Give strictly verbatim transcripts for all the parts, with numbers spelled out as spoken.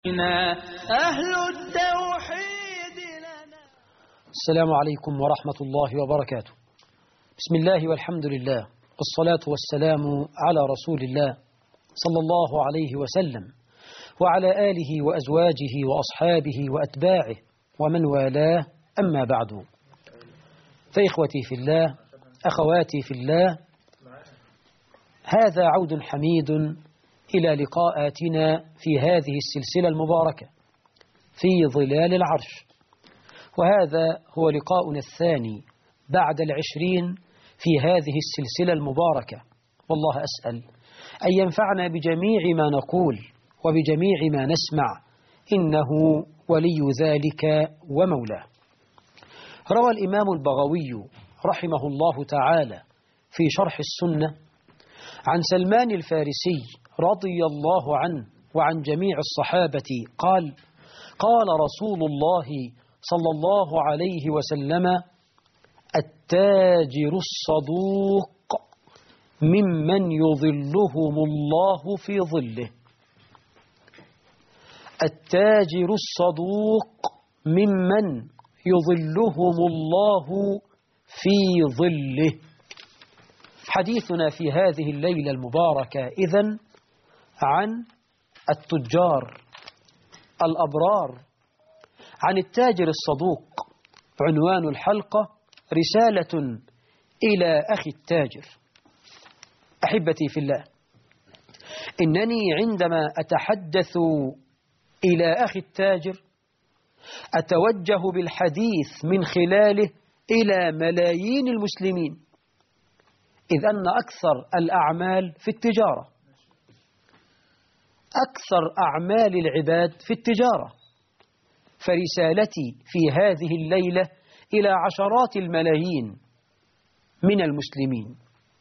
أهل التوحيد لنا. السلام عليكم ورحمة الله وبركاته. بسم الله والحمد لله والصلاة والسلام على رسول الله صلى الله عليه وسلم وعلى آله وأزواجه وأصحابه وأتباعه ومن والاه، أما بعد. فإخوتي في الله، أخواتي في الله، هذا عود حميد إلى لقاءاتنا في هذه السلسلة المباركة في ظلال العرش، وهذا هو لقاؤنا الثاني بعد العشرين في هذه السلسلة المباركة. والله أسأل أن ينفعنا بجميع ما نقول وبجميع ما نسمع، إنه ولي ذلك ومولاه. روى الإمام البغوي رحمه الله تعالى في شرح السنة عن سلمان الفارسي رضي الله عنه وعن جميع الصحابة قال: قال رسول الله صلى الله عليه وسلم: التاجر الصدوق ممن يظلهم الله في ظله. التاجر الصدوق ممن يظلهم الله في ظله. حديثنا في هذه الليلة المباركة إذن عن التجار الأبرار، عن التاجر الصدوق. عنوان الحلقة: رسالة إلى أخي التاجر. أحبتي في الله، إنني عندما أتحدث إلى أخي التاجر أتوجه بالحديث من خلاله إلى ملايين المسلمين، إذ أن أكثر الأعمال في التجارة، أكثر أعمال العباد في التجارة. فرسالتي في هذه الليلة إلى عشرات الملايين من المسلمين،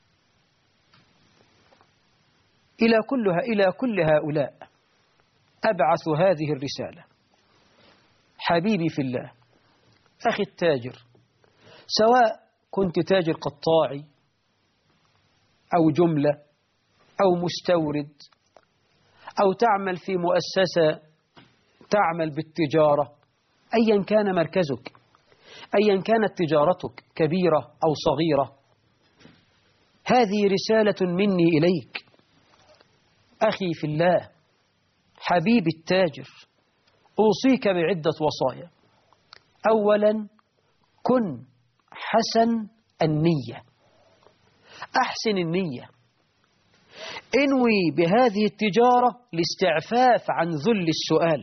إلى كلها إلى كل هؤلاء أبعث هذه الرسالة. حبيبي في الله، أخي التاجر، سواء كنت تاجر قطاعي أو جملة أو مستورد أو تعمل في مؤسسة تعمل بالتجارة، أيا كان مركزك، أيا كانت تجارتك كبيرة أو صغيرة، هذه رسالة مني إليك. أخي في الله، حبيبي التاجر، أوصيك بعدة وصايا. أولا، كن حسن النية، أحسن النية. انوي بهذه التجارة الاستعفاف عن ذل السؤال،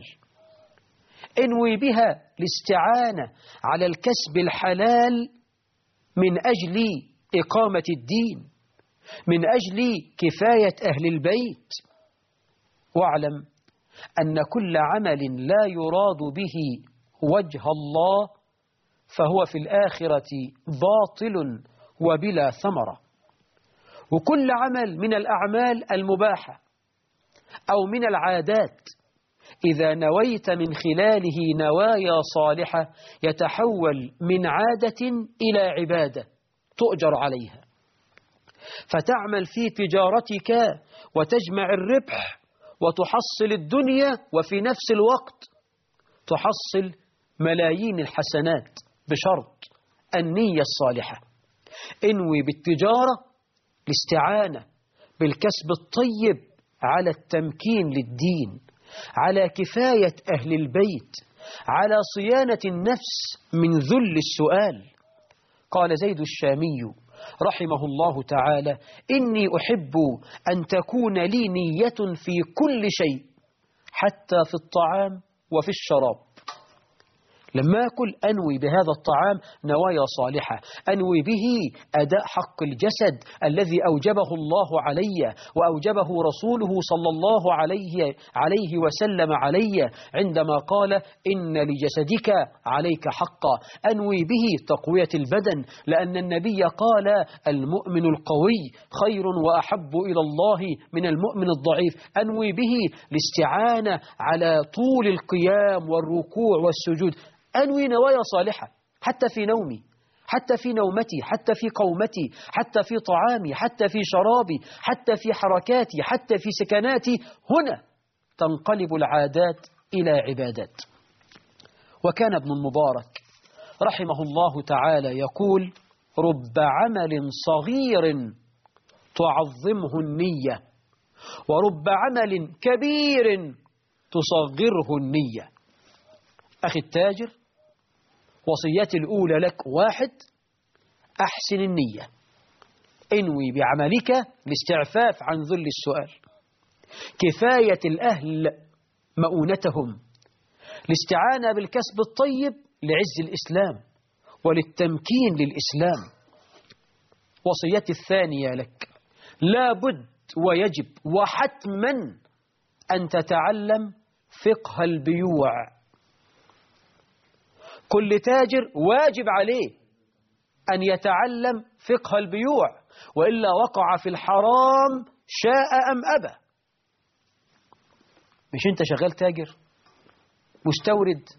انوي بها الاستعانة على الكسب الحلال من أجل إقامة الدين، من أجل كفاية أهل البيت. واعلم أن كل عمل لا يراد به وجه الله فهو في الآخرة باطل وبلا ثمرة. وكل عمل من الأعمال المباحة أو من العادات إذا نويت من خلاله نوايا صالحة يتحول من عادة إلى عبادة تؤجر عليها، فتعمل في تجارتك وتجمع الربح وتحصل الدنيا، وفي نفس الوقت تحصل ملايين الحسنات بشرط النية الصالحة. انوي بالتجارة الاستعانة بالكسب الطيب على التمكين للدين، على كفاية أهل البيت، على صيانة النفس من ذل السؤال. قال زيد الشامي رحمه الله تعالى: إني أحب أن تكون لي نية في كل شيء حتى في الطعام وفي الشراب. لما أكل أنوي بهذا الطعام نوايا صالحة، أنوي به أداء حق الجسد الذي أوجبه الله علي وأوجبه رسوله صلى الله عليه, عليه وسلم علي عندما قال: إن لجسدك عليك حقا. أنوي به تقوية البدن، لأن النبي قال: المؤمن القوي خير وأحب إلى الله من المؤمن الضعيف. أنوي به الاستعانة على طول القيام والركوع والسجود. أنوي نوايا صالحة حتى في نومي، حتى في نومتي، حتى في قومتي، حتى في طعامي، حتى في شرابي، حتى في حركاتي، حتى في سكناتي. هنا تنقلب العادات إلى عبادات. وكان ابن المبارك رحمه الله تعالى يقول: رب عمل صغير تعظمه النية، ورب عمل كبير تصغره النية. أخي التاجر، وصيتي الأولى لك: واحد، أحسن النية، انوي بعملك الاستعفاف عن ذل السؤال، كفاية الأهل مؤونتهم، الاستعانة بالكسب الطيب لعز الإسلام وللتمكين للإسلام. وصيتي الثانية لك: لا بد ويجب وحتما أن تتعلم فقه البيوع. كل تاجر واجب عليه أن يتعلم فقه البيوع، وإلا وقع في الحرام شاء أم أبى. مش أنت شغال تاجر مستورد،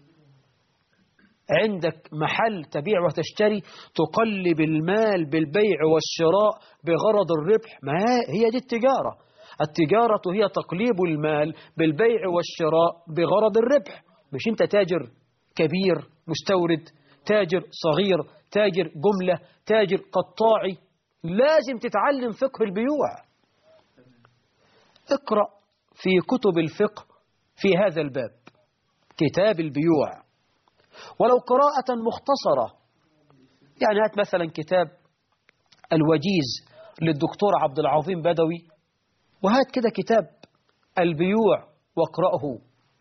عندك محل تبيع وتشتري، تقلب المال بالبيع والشراء بغرض الربح. ما هي دي التجارة. التجارة هي تقليب المال بالبيع والشراء بغرض الربح. مش أنت تاجر كبير مستورد، تاجر صغير، تاجر جملة، تاجر قطاعي، لازم تتعلم فقه البيوع. اقرأ في كتب الفقه في هذا الباب، كتاب البيوع، ولو قراءة مختصرة. يعني هات مثلا كتاب الوجيز للدكتور عبد العظيم بدوي، وهات كده كتاب البيوع واقرأه.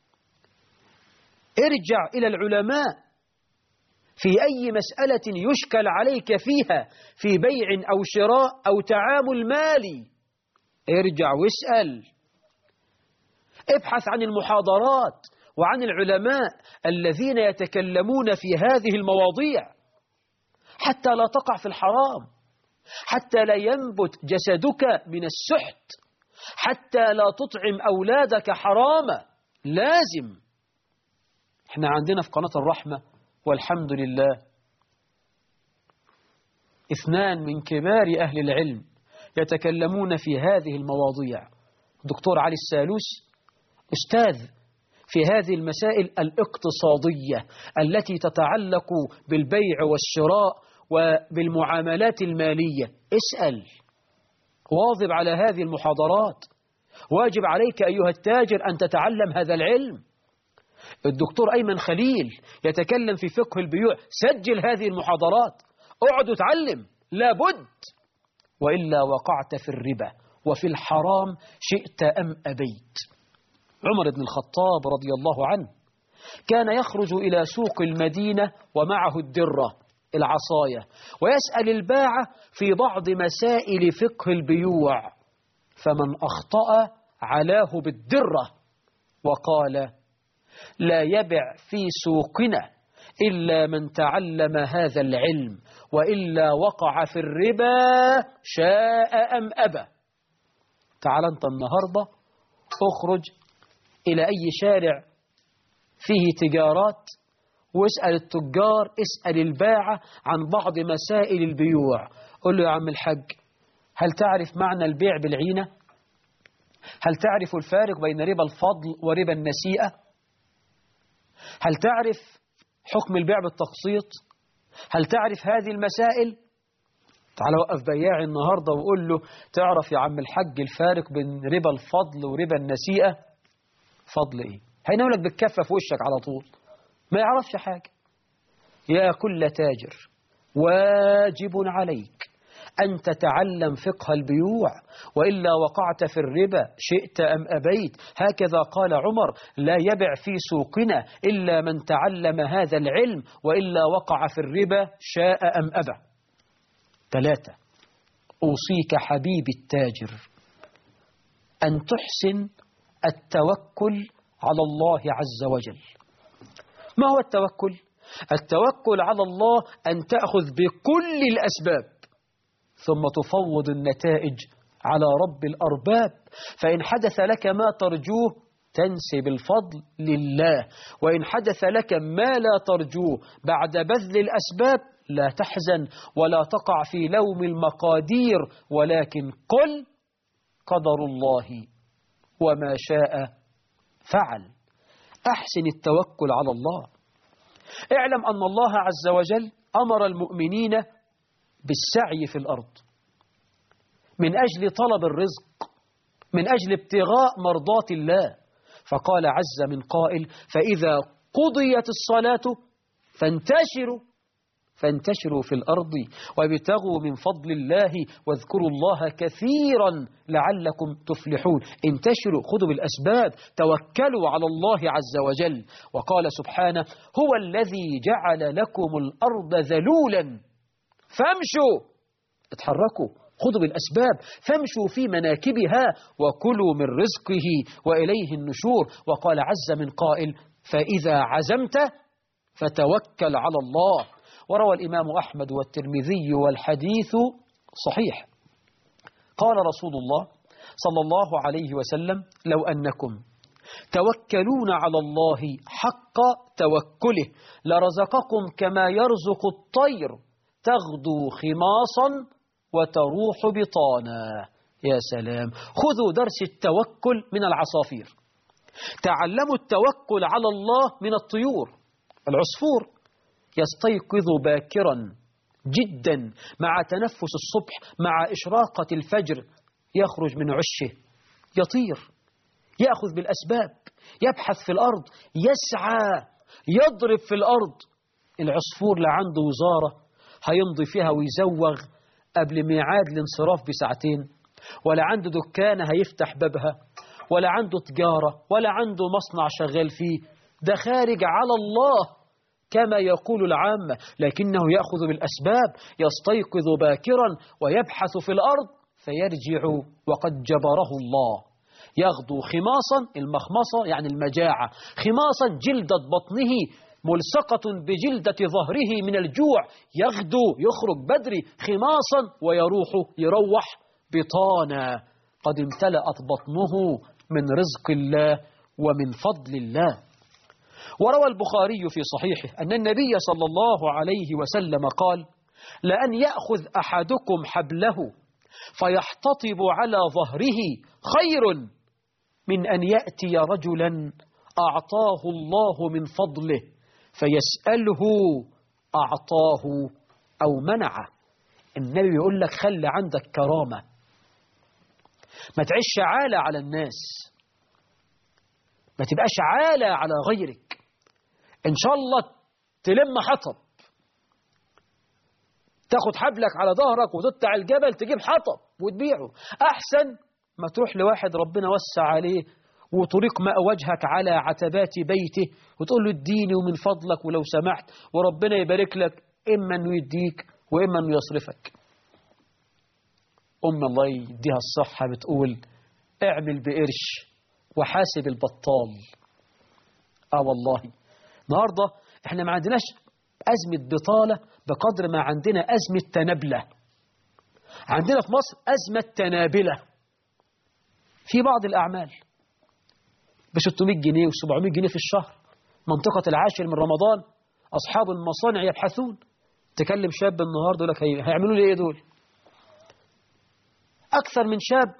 ارجع إلى العلماء في أي مسألة يشكل عليك فيها في بيع أو شراء أو تعامل مالي، ارجع واسأل. ابحث عن المحاضرات وعن العلماء الذين يتكلمون في هذه المواضيع، حتى لا تقع في الحرام، حتى لا ينبت جسدك من السحت، حتى لا تطعم أولادك حراما. لازم. احنا عندنا في قناة الرحمة والحمد لله اثنان من كبار أهل العلم يتكلمون في هذه المواضيع. دكتور علي السالوس أستاذ في هذه المسائل الاقتصادية التي تتعلق بالبيع والشراء وبالمعاملات المالية. اسأل، واظب على هذه المحاضرات. واجب عليك أيها التاجر أن تتعلم هذا العلم. الدكتور أيمن خليل يتكلم في فقه البيوع، سجل هذه المحاضرات، اقعد وتعلم، لابد، وإلا وقعت في الربا وفي الحرام شئت أم أبيت. عمر بن الخطاب رضي الله عنه كان يخرج إلى سوق المدينة ومعه الدرة العصاية، ويسأل الباعة في بعض مسائل فقه البيوع، فمن أخطأ علاه بالدرة، وقال: لا يبع في سوقنا إلا من تعلم هذا العلم، وإلا وقع في الربا شاء أم أبى. تعال أنت النهاردة اخرج إلى أي شارع فيه تجارات واسأل التجار، اسأل الباعة عن بعض مسائل البيوع. قل له: يا عم الحاج، هل تعرف معنى البيع بالعينة؟ هل تعرف الفارق بين ربا الفضل وربا النسيئة؟ هل تعرف حكم البيع بالتقسيط؟ هل تعرف هذه المسائل؟ تعال وقف بياعي النهاردة وقول له: تعرف يا عم الحاج الفارق بين ربا الفضل وربا النسيئة؟ فضل ايه؟ هيناولك بالكفة في وشك على طول، ما يعرفش حاجة. يا كل تاجر، واجب عليك أن تتعلم فقه البيوع، وإلا وقعت في الربا شئت أم أبيت. هكذا قال عمر: لا يبع في سوقنا إلا من تعلم هذا العلم، وإلا وقع في الربا شاء أم أبى. ثلاثة، أوصيك حبيبي التاجر أن تحسن التوكل على الله عز وجل. ما هو التوكل؟ التوكل على الله أن تأخذ بكل الأسباب ثم تفوض النتائج على رب الأرباب. فإن حدث لك ما ترجوه تنسب الفضل لله، وإن حدث لك ما لا ترجوه بعد بذل الأسباب لا تحزن ولا تقع في لوم المقادير، ولكن قل: قدر الله وما شاء فعل. أحسن التوكل على الله. اعلم أن الله عز وجل أمر المؤمنين بالسعي في الأرض من أجل طلب الرزق، من أجل ابتغاء مرضات الله. فقال عز من قائل: فإذا قضيت الصلاة فانتشروا فانتشروا في الأرض وابتغوا من فضل الله واذكروا الله كثيرا لعلكم تفلحون. انتشروا، خذوا بالأسباب، توكلوا على الله عز وجل. وقال سبحانه: هو الذي جعل لكم الأرض ذلولا فامشوا، اتحركوا، خذوا بالأسباب، فامشوا في مناكبها وكلوا من رزقه وإليه النشور. وقال عز من قائل: فإذا عزمت فتوكل على الله. وروى الإمام أحمد والترمذي والحديث صحيح. قال رسول الله صلى الله عليه وسلم: لو أنكم توكلون على الله حق توكله لرزقكم كما يرزق الطير تغدو خماصا وتروح بطانا. يا سلام، خذوا درس التوكل من العصافير، تعلموا التوكل على الله من الطيور. العصفور يستيقظ باكرا جدا مع تنفس الصبح، مع إشراقة الفجر، يخرج من عشه، يطير، يأخذ بالأسباب، يبحث في الأرض، يسعى، يضرب في الأرض. العصفور لا عنده وزارة هيمضي فيها ويزوغ قبل ميعاد الانصراف بساعتين، ولا عنده دكانة هيفتح بابها، ولا عنده تجارة، ولا عنده مصنع شغال فيه. ده خارج على الله كما يقول العامة، لكنه يأخذ بالأسباب، يستيقظ باكرا ويبحث في الأرض فيرجع وقد جبره الله. يغدو خماصا، المخمصة يعني المجاعة، خماصا جلدة بطنه ملصقة بجلدة ظهره من الجوع، يغدو، يخرج بدري خماصا ويروح يروح بطانا، قد امتلأت بطنه من رزق الله ومن فضل الله. وروى البخاري في صحيحه أن النبي صلى الله عليه وسلم قال: لأن يأخذ أحدكم حبله فيحتطب على ظهره خير من أن يأتي رجلا أعطاه الله من فضله فيسأله أعطاه أو منعه. النبي يقول لك: خلي عندك كرامة، ما تعيش عالة على الناس، ما تبقاش عالة على غيرك. إن شاء الله تلم حطب، تاخد حبلك على ظهرك وتطلع الجبل تجيب حطب وتبيعه، أحسن ما تروح لواحد ربنا وسع عليه وطريق ماء وجهك على عتبات بيته وتقول له اديني ومن فضلك ولو سمحت، وربنا يبارك لك، إما أنه يديك وإما أنه يصرفك. أم الله يديها الصحة بتقول: اعمل بقرش وحاسب البطال. آه والله النهاردة احنا ما عندناش أزمة بطالة بقدر ما عندنا أزمة تنابلة. عندنا في مصر أزمة تنابلة في بعض الأعمال ب ستمائة جنيه و سبعمائة جنيه في الشهر. منطقة العاشر من رمضان أصحاب المصانع يبحثون. تكلم شاب النهاردة يقول لك هيعملوا لي إيه دول؟ أكثر من شاب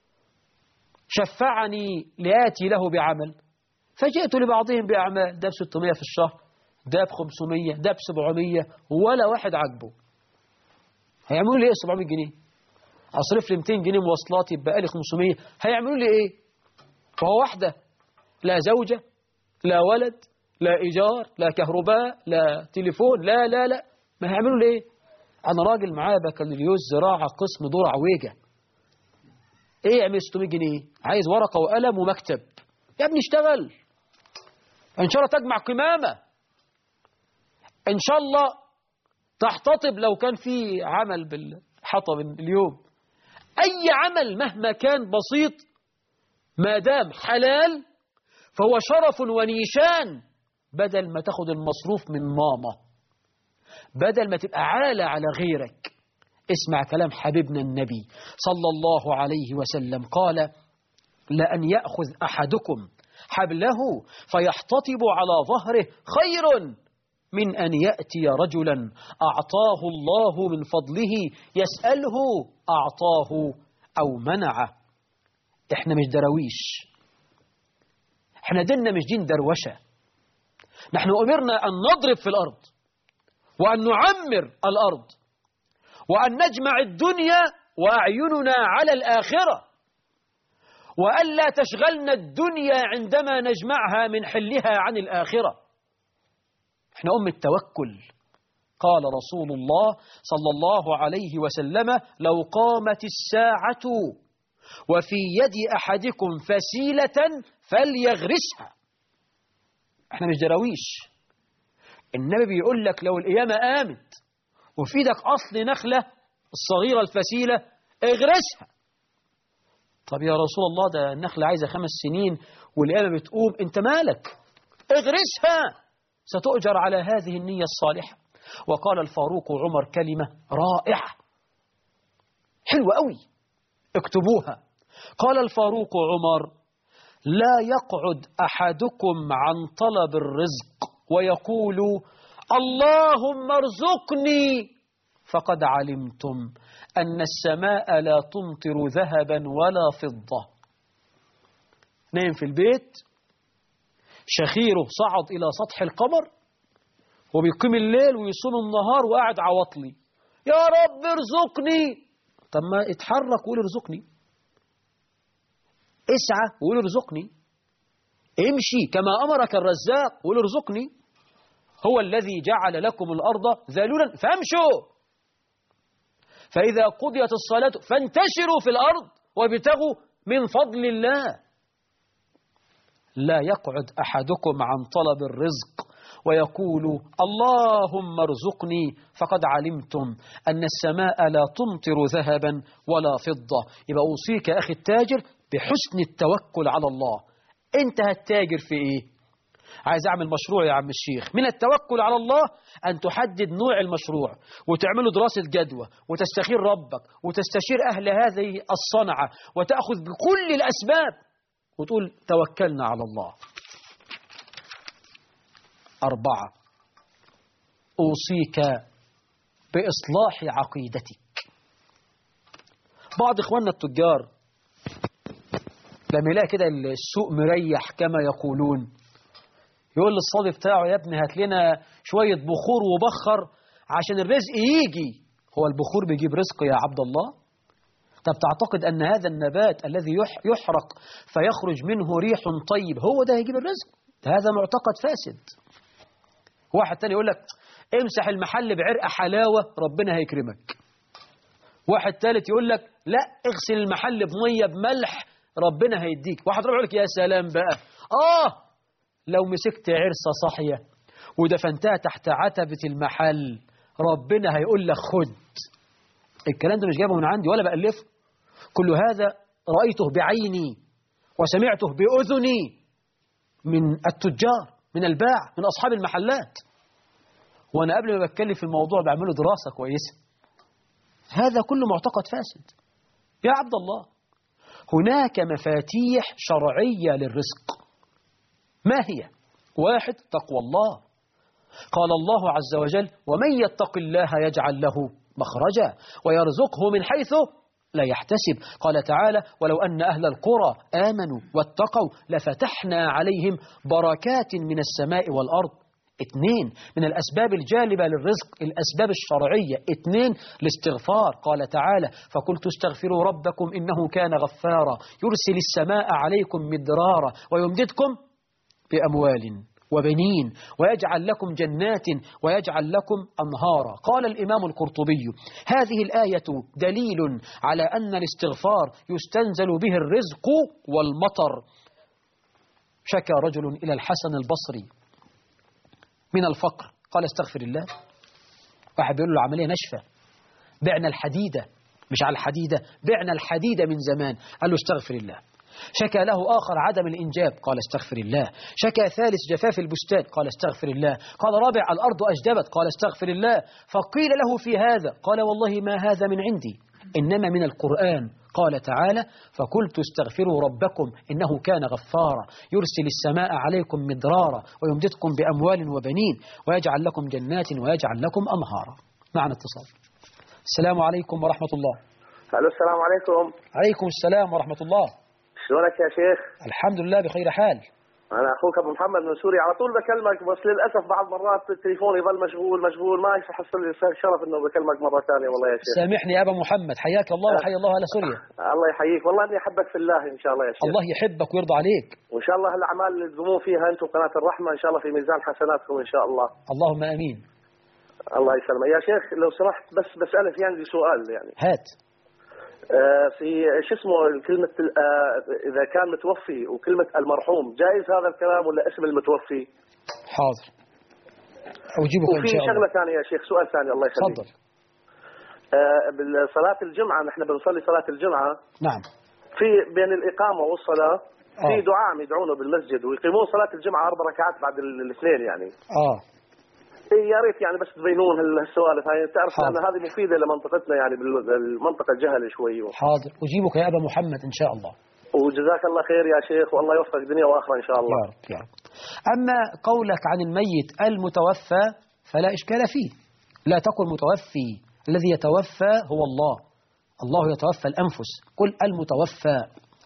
شفعني لآتي له بعمل، فجئت لبعضهم بأعمال ده ب ستمائة في الشهر، ده ب خمسمائة، ده ب سبعمائة، ولا واحد عجبه. هيعملوا لي إيه سبعمائة جنيه؟ أصرف لي مئتين جنيه مواصلات يبقى لي خمسمائة، هيعملوا لي إيه؟ فهو واحدة، لا زوجة، لا ولد، لا إيجار، لا كهرباء، لا تليفون، لا لا لا، ما هيعملوا لي إيه؟ أنا راجل معايا بكالوريوس زراعة قسم دور عويجة، إيه يعمل ستمائة جنيه؟ عايز ورقة وقلم ومكتب. يا ابني اشتغل، إن شاء الله تجمع قمامة، إن شاء الله تحتطب لو كان في عمل بالحطب اليوم. أي عمل مهما كان بسيط ما دام حلال فهو شرف ونيشان، بدل ما تاخد المصروف من ماما، بدل ما تبقى عالة على غيرك. اسمع كلام حبيبنا النبي صلى الله عليه وسلم قال: لأن يأخذ أحدكم حبله فيحتطب على ظهره خير من أن يأتي رجلا أعطاه الله من فضله يسأله أعطاه أو منعه. إحنا مش درويش، احنا ديننا مش دين دروشة. نحن أمرنا أن نضرب في الأرض وأن نعمر الأرض وأن نجمع الدنيا وأعيننا على الآخرة، وألا تشغلنا الدنيا عندما نجمعها من حلها عن الآخرة. احنا أم التوكل. قال رسول الله صلى الله عليه وسلم: لو قامت الساعة وفي يد أحدكم فسيلة فليغرسها. احنا مش دراويش. النبي بيقول لك لو القيامة قامت وفي ايدك أصل نخلة الصغيرة الفسيلة اغرسها. طب يا رسول الله ده النخلة عايزة خمس سنين والقيامة بتقوم، انت مالك؟ اغرسها، ستؤجر على هذه النية الصالحة. وقال الفاروق عمر كلمة رائعة حلوة قوي، اكتبوها. قال الفاروق عمر: لا يقعد أحدكم عن طلب الرزق ويقول اللهم ارزقني فقد علمتم أن السماء لا تمطر ذهبا ولا فضة. نايم في البيت، شخيره صعد إلى سطح القمر وبيقيم الليل ويصوم النهار وقاعد عواطلي: يا رب ارزقني. طب ما اتحرك وقول ارزقني، اسعى وقول ارزقني، امشي كما أمرك الرزاق وقول ارزقني. هو الذي جعل لكم الأرض ذلولا فامشوا، فإذا قضيت الصلاة فانتشروا في الأرض وابتغوا من فضل الله. لا يقعد أحدكم عن طلب الرزق ويقول اللهم ارزقني فقد علمتم أن السماء لا تمطر ذهبا ولا فضة. يبقى أوصيك يا أخي التاجر بحسن التوكل على الله. أنت هتتاجر في إيه؟ عايز أعمل مشروع يا عم الشيخ. من التوكل على الله أن تحدد نوع المشروع وتعمله دراسة جدوى وتستخير ربك وتستشير أهل هذه الصنعة وتأخذ بكل الأسباب وتقول توكلنا على الله. أربعة: أوصيك بإصلاح عقيدتك. بعض إخواننا التجار لما يلاقي كده السوق مريح كما يقولون يقول للصبي بتاعه: يا ابني هات لنا شوية بخور وبخر عشان الرزق يجي. هو البخور بيجيب رزق يا عبد الله؟ طب تعتقد أن هذا النبات الذي يحرق فيخرج منه ريح طيب هو ده هيجيب الرزق؟ هذا معتقد فاسد. واحد تاني يقول لك امسح المحل بعرق حلاوة ربنا هيكرمك. واحد ثالث يقول لك لا اغسل المحل بمية بملح ربنا هيديك. واحد رابع يقول لك يا سلام بقى، آه لو مسكت عرسة صاحية ودفنتها تحت عتبة المحل ربنا هيقول لك خد. الكلام ده مش جايبه من عندي ولا بألفه، كل هذا رأيته بعيني وسمعته بأذني من التجار من الباع من أصحاب المحلات، وأنا قبل ما بتكلم في الموضوع بعمله دراسة كويسة. هذا كله معتقد فاسد. يا عبد الله هناك مفاتيح شرعية للرزق. ما هي؟ واحد: تقوى الله. قال الله عز وجل: ومن يتق الله يجعل له مخرجا ويرزقه من حيث لا يحتسب. قال تعالى: ولو أن أهل القرى آمنوا واتقوا لفتحنا عليهم بركات من السماء والأرض. اثنين: من الأسباب الجالبة للرزق الأسباب الشرعية. اثنين: الاستغفار. قال تعالى: فقلت استغفروا ربكم إنه كان غفارا يرسل السماء عليكم مدرارا ويمددكم بأموال وبنين ويجعل لكم جنات ويجعل لكم أنهارا. قال الإمام القرطبي: هذه الآية دليل على أن الاستغفار يستنزل به الرزق والمطر. شكى رجل إلى الحسن البصري من الفقر، قال استغفر الله. واحد بيقول له عملية نشفة، بعنا الحديدة، مش على الحديدة، بعنا الحديدة من زمان. قال له استغفر الله. شكى له آخر عدم الإنجاب، قال استغفر الله. شكى ثالث جفاف البستان، قال استغفر الله. قال رابع الأرض أجدبت، قال استغفر الله. فقيل له في هذا قال والله ما هذا من عندي إنما من القرآن. قال تعالى: فقلت استغفروا ربكم إنه كان غفارا يرسل السماء عليكم مدرارا ويمددكم بأموال وبنين ويجعل لكم جنات ويجعل لكم أنهارا. معنا اتصال. السلام عليكم ورحمة الله. الو السلام عليكم. عليكم السلام ورحمة الله. شلونك يا شيخ؟ الحمد لله بخير حال. انا اخوك ابو محمد من سوريا، على طول بكلمك بس للاسف بعض مرات التليفون يظل مشغول مشغول ما يحصل لي شرف انه بكلمك مره ثانيه. والله يا شيخ سامحني يا ابا محمد، حياك الله وحيا الله اهل سوريا. الله يحييك، والله اني احبك في الله ان شاء الله يا شيخ. الله يحبك ويرضى عليك، وان شاء الله الاعمال اللي تقومون فيها انتم قناه الرحمه ان شاء الله في ميزان حسناتكم ان شاء الله. اللهم امين. الله يسلمك يا شيخ. لو سمحت بس بسالك في عندي سؤال يعني. هات. آه في شو اسمه كلمه آه اذا كان متوفي وكلمه المرحوم، جائز هذا الكلام ولا اسم المتوفي؟ حاضر اجيبك ان شاء الله. وفي شغله ثانيه يا شيخ، سؤال ثاني الله يخليك. تفضل. آه بصلاه الجمعه نحن بنصلي صلاه الجمعه. نعم. في بين الاقامه والصلاه في آه. دعاء يدعونه بالمسجد ويقيمون صلاه الجمعه اربع ركعات بعد الاثنين يعني. اه يا ريت يعني بس تبينون هالسوالف هاي، تعرف ان هذه مفيده لمنطقتنا يعني بالمنطقه الجهل شوي. حاضر اجيبك يا ابا محمد ان شاء الله. وجزاك الله خير يا شيخ، والله يوفقك دنيا واخره ان شاء الله. يا رب يا رب. اما قولك عن الميت المتوفى فلا اشكال فيه، لا تقل متوفي، الذي يتوفى هو الله، الله يتوفى الانفس، قل المتوفى.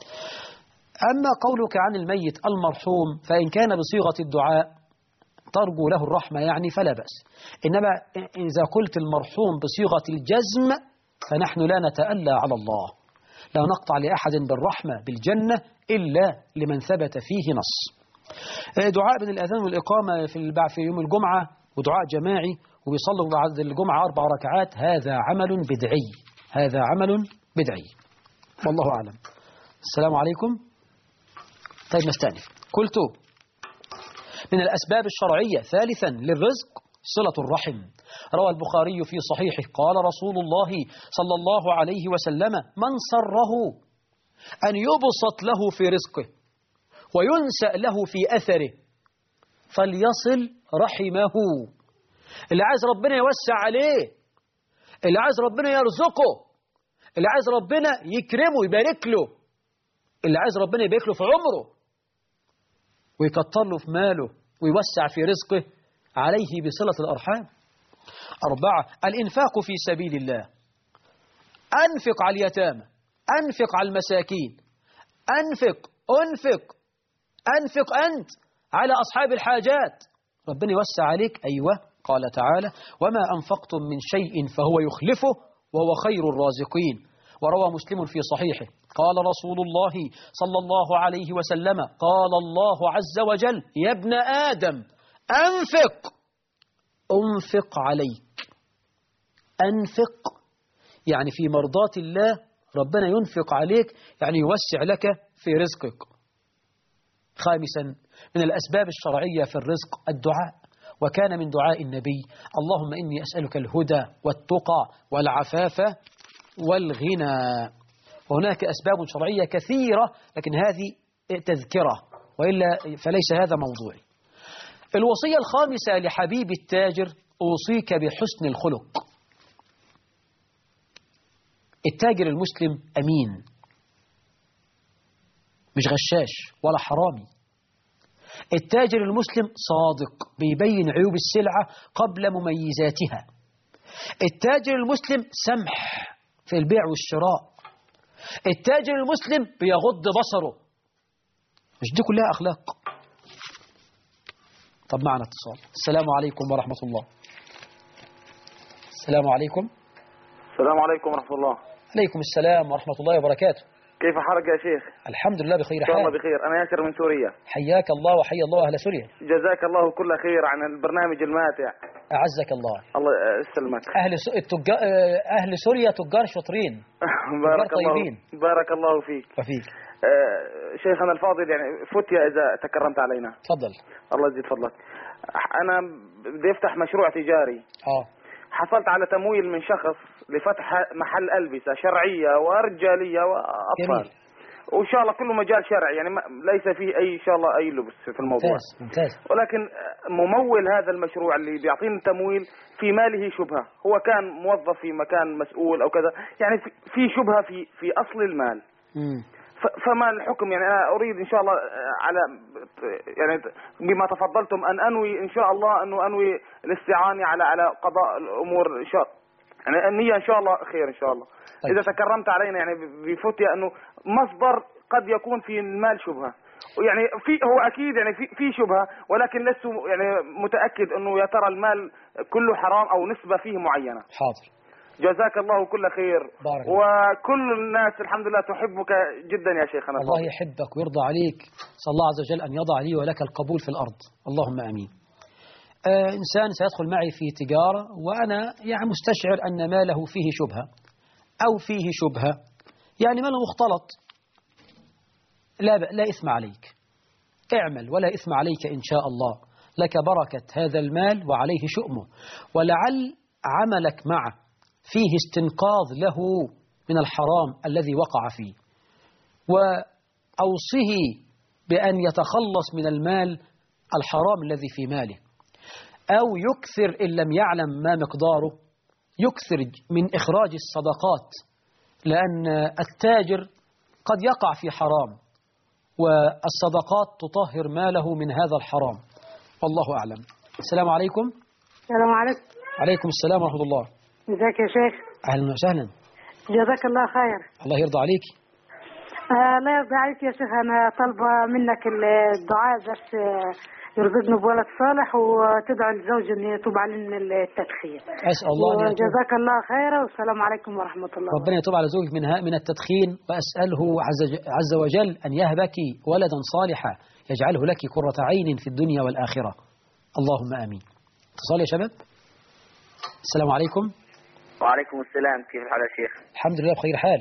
اما قولك عن الميت المرحوم فان كان بصيغه الدعاء ترجو له الرحمة يعني فلا بأس، إنما إذا قلت المرحوم بصيغة الجزم فنحن لا نتألى على الله، لا نقطع لأحد بالرحمة بالجنة إلا لمن ثبت فيه نص. دعاء بين الأذان والإقامة في في يوم الجمعة ودعاء جماعي وبيصلوا بعد الجمعة أربع ركعات، هذا عمل بدعي، هذا عمل بدعي والله أعلم. السلام عليكم. طيب نستأنف. قلت من الأسباب الشرعية ثالثا للرزق صلة الرحم. روى البخاري في صحيحه قال رسول الله صلى الله عليه وسلم من سره أن يبسط له في رزقه وينسأ له في أثره فليصل رحمه. اللي عايز ربنا يوسع عليه، اللي عايز ربنا يرزقه، اللي عايز ربنا يكرمه يبارك له، اللي عايز ربنا يبارك له في عمره ويكتر له في ماله ويوسع في رزقه عليه بصلة الأرحام. أربعة الإنفاق في سبيل الله. أنفق على اليتامى، أنفق على المساكين، أنفق أنفق أنفق أنت على أصحاب الحاجات، ربنا يوسع عليك. أيوة قال تعالى وما أنفقتم من شيء فهو يخلفه وهو خير الرازقين. وروى مسلم في صحيحه قال رسول الله صلى الله عليه وسلم قال الله عز وجل يا ابن آدم أنفق أنفق عليك. أنفق يعني في مرضاة الله، ربنا ينفق عليك يعني يوسع لك في رزقك. خامسا من الأسباب الشرعية في الرزق الدعاء، وكان من دعاء النبي اللهم إني أسألك الهدى والتقى والعفاف والغنى. وهناك أسباب شرعية كثيرة لكن هذه تذكرة وإلا فليس هذا موضوعي. الوصية الخامسة لحبيب التاجر أوصيك بحسن الخلق. التاجر المسلم أمين، مش غشاش ولا حرامي. التاجر المسلم صادق بيبين عيوب السلعة قبل مميزاتها. التاجر المسلم سمح في البيع والشراء. التاجر المسلم بيغض بصره. مش دي كلها أخلاق؟ طب معنا اتصال. السلام عليكم ورحمة الله. السلام عليكم. السلام عليكم ورحمة الله. عليكم السلام ورحمة الله وبركاته. كيف حالك يا شيخ؟ الحمد لله بخير حال. إن شاء الله بخير. أنا ياسر من سوريا. حياك الله وحيا الله أهل سوريا. جزاك الله كل خير عن البرنامج الماتع. أعزك الله. الله يسلمك. أهل س... التجار... أهل سوريا تجار شاطرين. بارك تجار طيبين. الله بارك الله فيك. وفيك. آه شيخنا الفاضل يعني فتيا إذا تكرمت علينا. تفضل. الله يزيد فضلك. أنا بدي أفتح مشروع تجاري. آه. حصلت على تمويل من شخص لفتح محل ألبسة شرعية ورجالية وأطفال. جميل. وإن شاء الله كله مجال شرعي يعني ليس فيه أي إن شاء الله أي لبس في الموضوع. ممتاز ممتاز. ولكن ممول هذا المشروع اللي بيعطيني التمويل في ماله شبهة، هو كان موظف في مكان مسؤول أو كذا، يعني في شبهة في في أصل المال. مم. فما الحكم؟ يعني أنا أريد إن شاء الله على يعني بما تفضلتم أن أنوي إن شاء الله أنه أنوي الاستعانة على على قضاء الأمور إن شاء يعني النية إن شاء الله خير إن شاء الله. طيب. إذا تكرمت علينا يعني بفتيا أنه مصدر قد يكون في المال شبهة، يعني في هو اكيد يعني في في شبهه، ولكن لست يعني متاكد انه يا ترى المال كله حرام او نسبه فيه معينه. حاضر. جزاك الله كل خير. بارك. وكل الناس الحمد لله تحبك جدا يا شيخنا. الله يحبك ويرضى عليك، صلى الله عز وجل أن يضع لي ولك القبول في الأرض، اللهم آمين. آه إنسان سيدخل معي في تجارة وأنا يعني مستشعر أن ماله فيه شبهة أو فيه شبهة، يعني ماله مختلط، لا لا إثم عليك، اعمل ولا إثم عليك إن شاء الله، لك بركة هذا المال وعليه شؤمه، ولعل عملك معه فيه استنقاذ له من الحرام الذي وقع فيه، وأوصه بأن يتخلص من المال الحرام الذي في ماله، أو يكثر إن لم يعلم ما مقداره يكثر من إخراج الصدقات، لأن التاجر قد يقع في حرام والصدقات تطهر ماله من هذا الحرام، والله أعلم. السلام عليكم. السلام عليكم. عليكم السلام ورحمة الله. ازيك يا شيخ؟ أهلا وسهلا. جزاك الله خير. الله يرضى عليك. آه الله يرضى عليك يا شيخ، أنا طالبة منك الدعاء بس يرزقني بولد صالح، وتدعو لزوجي أن يتوب علينا التدخين. أسأل الله أن يتوب. جزاك الله خير، والسلام عليكم ورحمة الله. ربنا يتوب على زوجك من من التدخين، وأسأله عز وجل أن يهبك ولدا صالحا يجعله لك قرة عين في الدنيا والآخرة، اللهم آمين. اتصال يا شباب. السلام عليكم. وعليكم السلام، كيف الحال يا شيخ؟ الحمد لله بخير حال.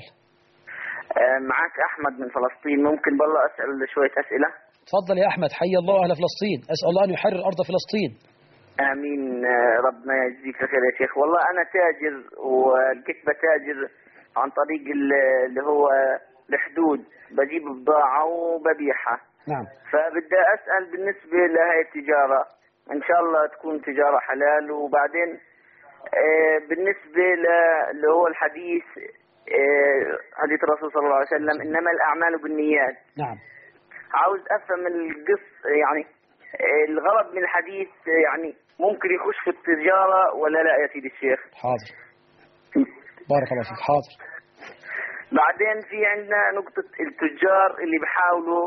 معك أحمد من فلسطين، ممكن بالله أسأل شوية أسئلة؟ تفضل يا أحمد، حي الله أهل فلسطين، أسأل الله أن يحرر أرض فلسطين. آمين، ربنا يجزيك خير يا شيخ. والله أنا تاجر، ولقيت بتاجر عن طريق اللي هو الحدود، بجيب بضاعة وببيعها. نعم. فبدي أسأل بالنسبة لهي التجارة، إن شاء الله تكون تجارة حلال. وبعدين بالنسبة اللي هو الحديث، حديث الرسول صلى الله عليه وسلم إنما الأعمال بالنيات. نعم. عاوز أفهم القص، يعني الغرض من الحديث، يعني ممكن يخش في التجارة ولا لا يا سيدي الشيخ؟ حاضر. بارك الله فيك. حاضر. بعدين في عندنا نقطة التجار اللي بيحاولوا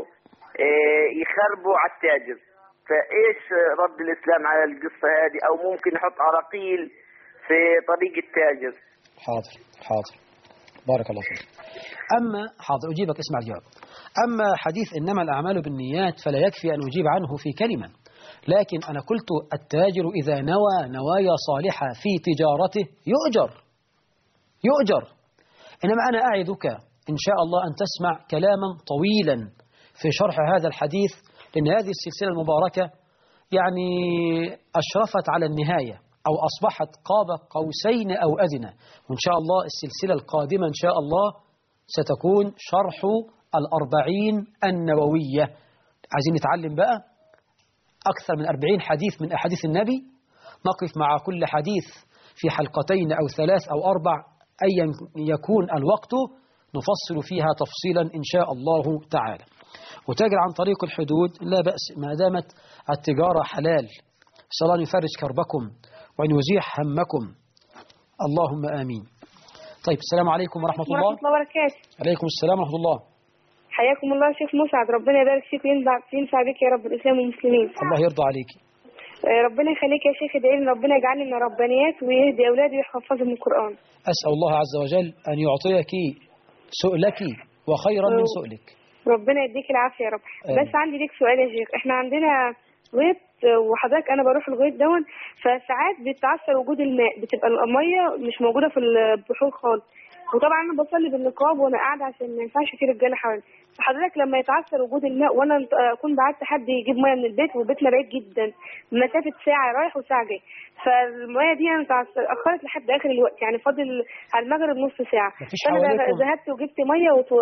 يخربوا على التاجر، فإيش رد الإسلام على القصة هذه؟ أو ممكن يحط عراقيل في طريق التاجر. حاضر حاضر، بارك الله فيك. أما حاضر أجيبك، اسمع الجواب. أما حديث إنما الأعمال بالنيات فلا يكفي أن أجيب عنه في كلمة، لكن أنا قلت التاجر إذا نوى نوايا صالحة في تجارته يؤجر يؤجر. إنما أنا أعدك إن شاء الله أن تسمع كلاما طويلا في شرح هذا الحديث، لأن هذه السلسلة المباركة يعني أشرفت على النهاية، أو أصبحت قاب قوسين أو أدنى. وإن شاء الله السلسلة القادمة إن شاء الله ستكون شرح الأربعين النووية. عايزين نتعلم بقى أكثر من أربعين حديث من أحاديث النبي، نقف مع كل حديث في حلقتين أو ثلاث أو أربع أيا يكون الوقت، نفصل فيها تفصيلا إن شاء الله تعالى. وتاجر عن طريق الحدود لا بأس ما دامت التجارة حلال. صلى الله أن يفرج كربكم وأن يزيح همكم، اللهم آمين. طيب، السلام عليكم ورحمة الله. ورحمة الله وبركاته. عليكم السلام ورحمة الله. حياكم الله شيخ مسعد، ربنا يبارك فيك وينفع بك يا رب الإسلام والمسلمين. الله يرضى عليك. ربنا يخليك يا شيخ، ادعي لنا ربنا يجعلنا من ربانيات ويهدي أولادي ويحفظهم من القرآن. أسأل الله عز وجل أن يعطيك سؤلك وخيرا من سؤلك. ربنا يديك العافية يا رب. آه. بس عندي ليك سؤال يا شيخ، احنا عندنا غيط، وحضرتك انا بروح الغيط دون، فساعات بيتعثر وجود الماء، بتبقى المية مش موجودة في البحور خالص، وطبعا انا بصلي بالنقاب وانا قاعدة عشان ما ينفعش في رجالة حوالي. فحضرتك لما يتعثر وجود الماء وانا اكون بعت حد يجيب مية من البيت، وبيتنا بعيد جدا مسافة ساعة رايح وساعة جاي، فالمية دي انا اتأخرت لحد اخر الوقت، يعني فاضل على المغرب نص ساعة، فانا ذهبت وجبت مية وتو...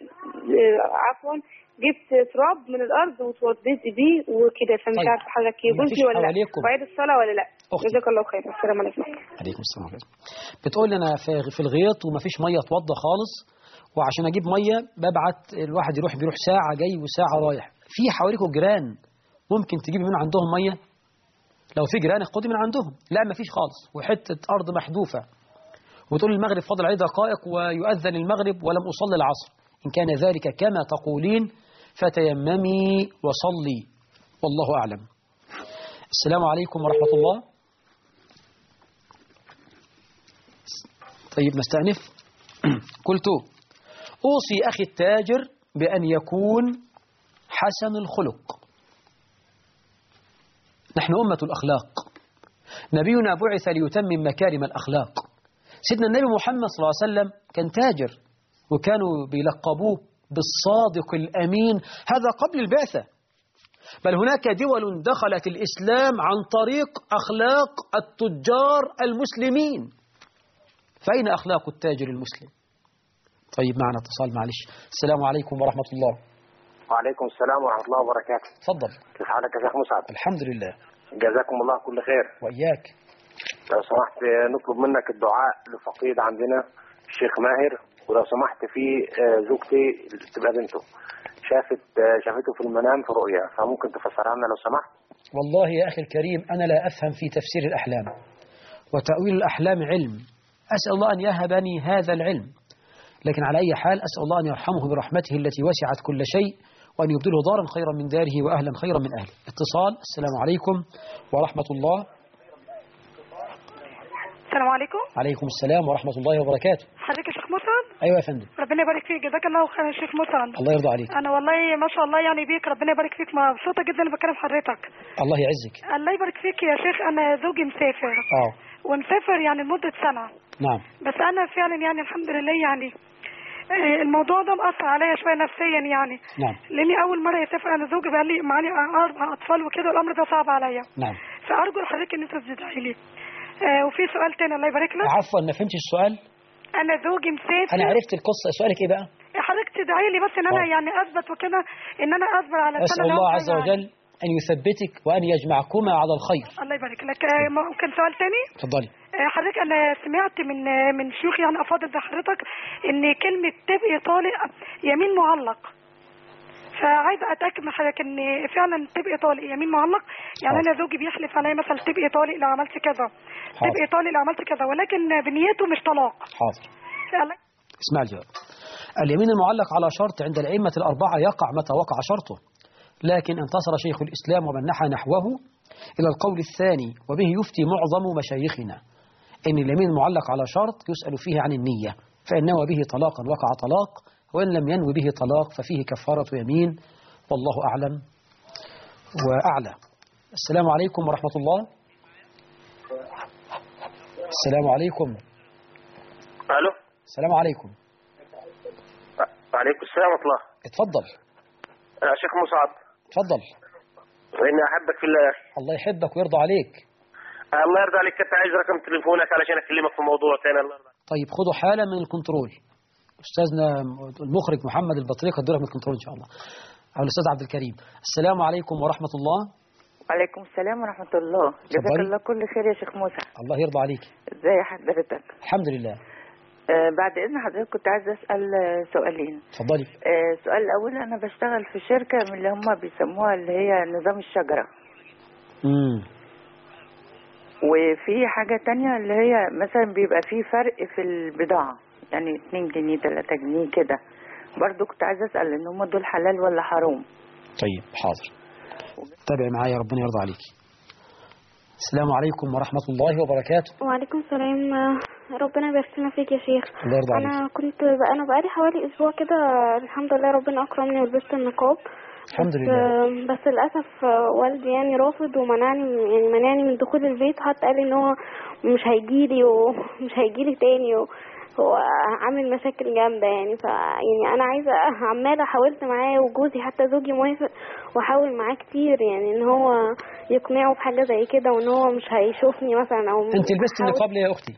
عفوا جبت تراب من الارض وتوضيت بيه وكده، فمش طيب. عارفه حضرتك يجوز لي ولا لا، وعيد الصلاه ولا لا؟ جزاك الله خير. السلام عليكم. عليكم السلام عليكم. بتقول لي انا في في الغيط ومفيش ميه اتوضى خالص، وعشان اجيب ميه ببعت الواحد يروح بيروح ساعه جاي وساعه رايح. في حواليكوا جيران ممكن تجيبي من عندهم ميه؟ لو في جيران خدي من عندهم. لا مفيش خالص، وحته ارض محذوفه، وتقول المغرب فاضل عليه دقائق ويؤذن المغرب ولم اصلي العصر. ان كان ذلك كما تقولين فتيممي وصلي، والله أعلم. السلام عليكم ورحمة الله. طيب نستأنف. قلت أوصي أخي التاجر بأن يكون حسن الخلق. نحن أمة الأخلاق، نبينا بعث ليتمم مكارم الأخلاق. سيدنا النبي محمد صلى الله عليه وسلم كان تاجر، وكانوا بيلقبوه بالصادق الأمين، هذا قبل البعثة. بل هناك دول دخلت الإسلام عن طريق أخلاق التجار المسلمين، فأين أخلاق التاجر المسلم؟ طيب معنا اتصال، معلش. السلام عليكم ورحمة الله. وعليكم السلام ورحمة الله وبركاته. تفضل. كيف حالك يا شيخ مسعد؟ الحمد لله. جزاكم الله كل خير. وإياك. لو سمحت نطلب منك الدعاء لفقيد عندنا الشيخ ماهر، ولو سمحت في زوجتي تبقى بنته شافت شافته في المنام في رؤيا، فممكن تفسرها لنا لو سمحت؟ والله يا أخي الكريم أنا لا أفهم في تفسير الأحلام، وتأويل الأحلام علم، أسأل الله أن يهبني هذا العلم، لكن على أي حال أسأل الله أن يرحمه برحمته التي وسعت كل شيء، وأن يبدله دارا خيرا من داره وأهلا خيرا من أهله. اتصال. السلام عليكم ورحمة الله. السلام عليكم. عليكم السلام ورحمة الله وبركاته. حضرتك يا شيخ مسعد؟ أيوة يا فندم. ربنا يبارك فيك، جزاك الله خير يا شيخ مسعد. الله يرضى عليك. انا والله ما شاء الله يعني بيك، ربنا يبارك فيك، مبسوطه جدا اني بكلم حضرتك. الله يعزك. الله يبارك فيك يا شيخ. انا زوجي مسافر. اه ومسافر يعني لمده سنه. نعم. بس انا فعلا يعني الحمد لله يعني الموضوع ده مأثر عليا شويه نفسيا يعني. نعم. لاني اول مره يسافر انا زوجي بقى لي معايا اربع اطفال وكده، والامر ده صعب عليا. نعم. فارجو حضرتك ان انت تدعي لي. آه وفي سؤال تاني الله يبارك لك. عفوا ما فهمتش السؤال. انا زوجي مسافر. انا عرفت القصه، سؤالك ايه بقى؟ حضرتك تدعي لي بس ان انا أوه. يعني اثبت وكده، ان انا اصبر على اسال الله عز وجل ان يثبتك وان يجمعكما على الخير. الله يبارك لك. ممكن سؤال تاني؟ اتفضلي. حضرتك انا سمعت من من شيوخ يعني افاضل زي حضرتك ان كلمه تبقي طالق يمين معلق، فعايزه اتاكد من حضرتك ان فعلا تبقي طالق يمين معلق. يعني حاضر. انا زوجي بيحلف عليا مثلا تبقي طالق لو عملت كذا، تبقي طالق لو عملت كذا، ولكن بنيته مش طلاق. حاضر. اسمع الجواب. اليمين المعلق على شرط عند الأئمة الأربعة يقع متى وقع شرطه، لكن انتصر شيخ الإسلام ومن نحى نحوه إلى القول الثاني، وبه يفتي معظم مشايخنا، إن اليمين المعلق على شرط يسأل فيه عن النية، فإن نوى به طلاقا وقع طلاق، وإن لم ينوي به طلاق ففيه كفارة يمين، والله أعلم وأعلى. السلام عليكم ورحمة الله. السلام عليكم. ألو. السلام عليكم. وعليكم السلام ورحمة الله. اتفضل. يا شيخ مسعد. اتفضل. وإني أحبك في الله. الله يحبك ويرضى عليك. الله يرضى عليك، كنت عايز رقم تليفونك علشان أكلمك في موضوع ثاني. الله يرضى. طيب خدوا حالة من الكنترول. أستاذنا المخرج محمد البطريق هدولك من الكنترول إن شاء الله. أو الأستاذ عبد الكريم. السلام عليكم ورحمة الله. وعليكم السلام ورحمة الله. جزاك الله كل خير يا شيخ موسى. الله يرضى عليك. ازي حضرتك؟ الحمد لله. آه بعد إذن حضرتك كنت عايزة أسأل سؤالين. اتفضلي. آه السؤال الأول، أنا بشتغل في شركة من اللي هم بيسموها اللي هي نظام الشجرة. امم وفي حاجة تانية اللي هي مثلا بيبقى في فرق في البضاعة، يعني اتنين جنيه تلاتة جنيه كده، برضو كنت عايزة أسأل إن هم دول حلال ولا حرام؟ طيب حاضر، تابع معايا ربنا يرضى عليك. السلام عليكم ورحمة الله وبركاته. وعليكم السلام، ربنا يبارك لنا فيك يا شيخ. الله يرضى عليك. أنا كنت بقى أنا بقالي حوالي أسبوع كده الحمد لله ربنا أكرمني ولبست النقاب. الحمد بس لله. بس للأسف والدي يعني رافض ومنعني، يعني منعني من دخول البيت، حتى قال لي إن هو مش هيجيلي ومش هيجيلي تاني، هو عامل مشاكل جامدة يعني. ف يعني أنا عايزة عمالة حاولت معاه، وجوزي حتى زوجي موافق، وحاول معاه كتير يعني إن هو يقنعه بحاجة زي كده، وإن هو مش هيشوفني مثلا أو. أنت لبست النقاب ليه يا أختي؟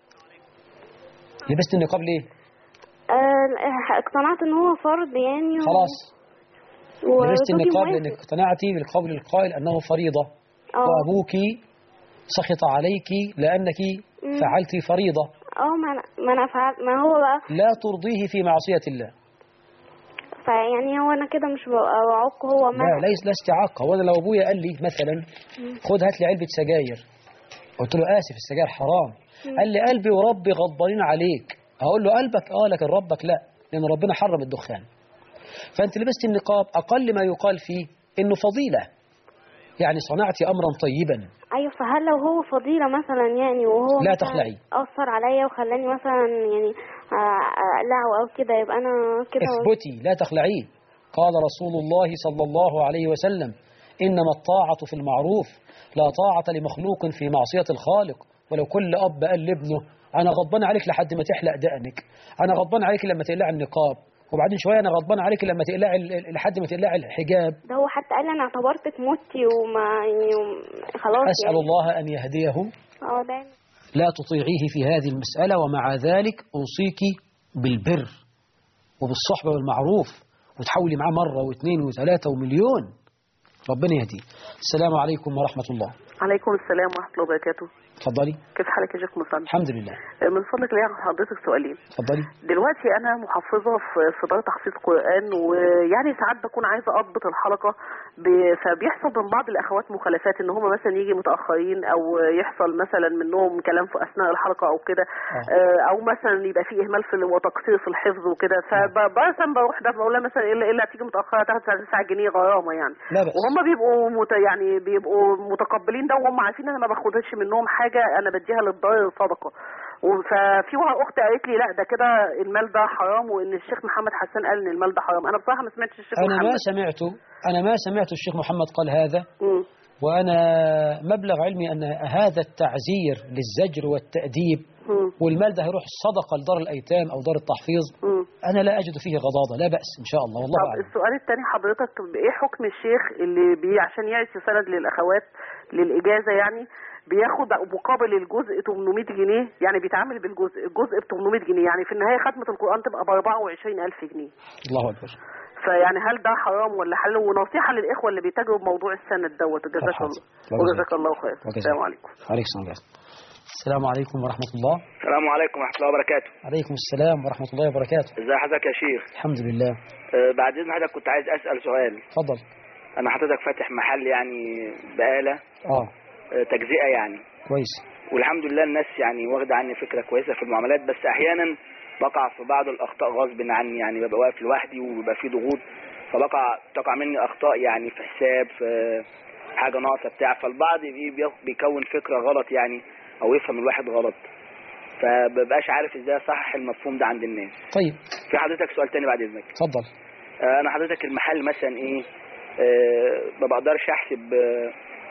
لبست النقاب ليه؟ آه اقتنعت إن هو فرض يعني. خلاص. لبست النقاب لأنك اقتنعتي بالقول القائل أنه فريضة. أوه. وأبوك سخط عليك لأنك مم. فعلت فريضة. اه ما انا ما انا فعلت، ما هو بقى لا ترضيه في معصية الله. فيعني هو انا كده مش ببقى بعق هو ما لا ليس لست عاق. هو لو ابويا قال لي مثلا خد هات لي علبة سجاير، قلت له آسف السجاير حرام، مم. قال لي قلبي وربي غضبانين عليك، هقول له قلبك اه لكن ربك لا، لأن ربنا حرم الدخان. فأنت لبست النقاب أقل ما يقال فيه إنه فضيلة، يعني صنعت أمرا طيبا. ايوه، فهل لو هو فضيلة مثلا يعني وهو لا مثلاً تخلعي. أثر عليا وخلاني مثلا يعني آه، أقلعه أو كده، يبقى أنا كده اثبتي لا تخلعيه. قال رسول الله صلى الله عليه وسلم: إنما الطاعة في المعروف، لا طاعة لمخلوق في معصية الخالق. ولو كل أب قال لابنه: أنا غضبان عليك لحد ما تحلق دقنك، أنا غضبان عليك لما تقلع النقاب، وبعدين شوية أنا غضبان عليك لما تقلع لحد ما تقلع الحجاب. ده هو حتى قال لي أنا اعتبرتك متي وما يعني خلاص. أسأل يعني الله أن يهديه. اه ده لا تطيعيه في هذه المسألة، ومع ذلك أوصيك بالبر وبالصحبة والمعروف، وتحاولي معاه مرة واثنين وثلاثة ومليون. ربنا يهديه. السلام عليكم ورحمة الله. عليكم السلام ورحمة الله وبركاته. اتفضلي. كيف حالك يا شيخ مصطفى؟ الحمد لله. من فضلك ليا حضرتك سؤالين. اتفضلي. دلوقتي أنا محفظة في في دار تحفيظ قرآن، ويعني ساعات بكون عايزة أضبط الحلقة ب... فبيحصل من بعض الأخوات مخالفات، إن هم مثلا يجي متأخرين أو يحصل مثلا منهم كلام في أثناء الحلقة أو كده، آه. أو مثلا يبقى في إهمال في وتقصير في الحفظ وكده، فبرسم بروح ده بقول لها مثلا إلا إلا تيجي متأخرة تاخد تسعة جنيه غرامة يعني. لا بس. وهم بيبقوا مت... يعني بيبقوا متقبلين ده، وهم عارفين أنا ما باخدش منهم حاجة، أنا بديها للدار صدقة. ففي واحدة اختي قالت لي لا ده كده المال ده حرام، وان الشيخ محمد حسان قال ان المال ده حرام. انا بصراحه ما سمعتش الشيخ أنا محمد. ما سمعته أنا ما سمعت الشيخ محمد قال هذا. م. وأنا مبلغ علمي أن هذا التعزير للزجر والتأديب م. والمال ده هيروح الصدقة لدار الأيتام أو دار التحفيظ، م. أنا لا أجد فيه غضاضة، لا بأس إن شاء الله، والله طب أعلم. السؤال الثاني حضرتك، ايه حكم الشيخ اللي بي عشان يعطي سند للاخوات للاجازه يعني بياخد مقابل الجزء ثمانمائة جنيه، يعني بيتعامل بالجزء الجزء ب ثمانمائة جنيه، يعني في النهايه ختمه القران تبقى ب أربعة وعشرين ألف جنيه. الله أكبر. فيعني هل ده حرام ولا حل؟ ونصيحه للاخوه اللي بيتاجروا بموضوع السند دوت. جزاك الله وجزاك الله خير. السلام عليكم. وعليكم السلام. السلام عليكم ورحمة الله. السلام عليكم ورحمة الله وبركاته. عليكم السلام ورحمة الله وبركاته. ازي حضرتك يا شيخ؟ الحمد لله. أه بعد إذن حضرتك كنت عايز أسأل سؤال. اتفضل. أنا حضرتك فاتح محل يعني بقالة اه أه تجزئة يعني. كويس. والحمد لله الناس يعني واخدة عني فكرة كويسة في المعاملات، بس أحيانا بقع في بعض الأخطاء غصب عني، يعني ببقى واقف لوحدي وبيبقى في ضغوط، فبقع تقع مني أخطاء يعني في حساب، في حاجة ناقصة بتاع، فالبعض بيكون فكرة غلط يعني أو يفهم الواحد غلط، فببقاش عارف ازاي اصحح المفهوم ده عند الناس. طيب في حضرتك سؤال تاني بعد اذنك. اتفضل. آه انا حضرتك المحل مثلا ايه آه ما بقدرش احسب آه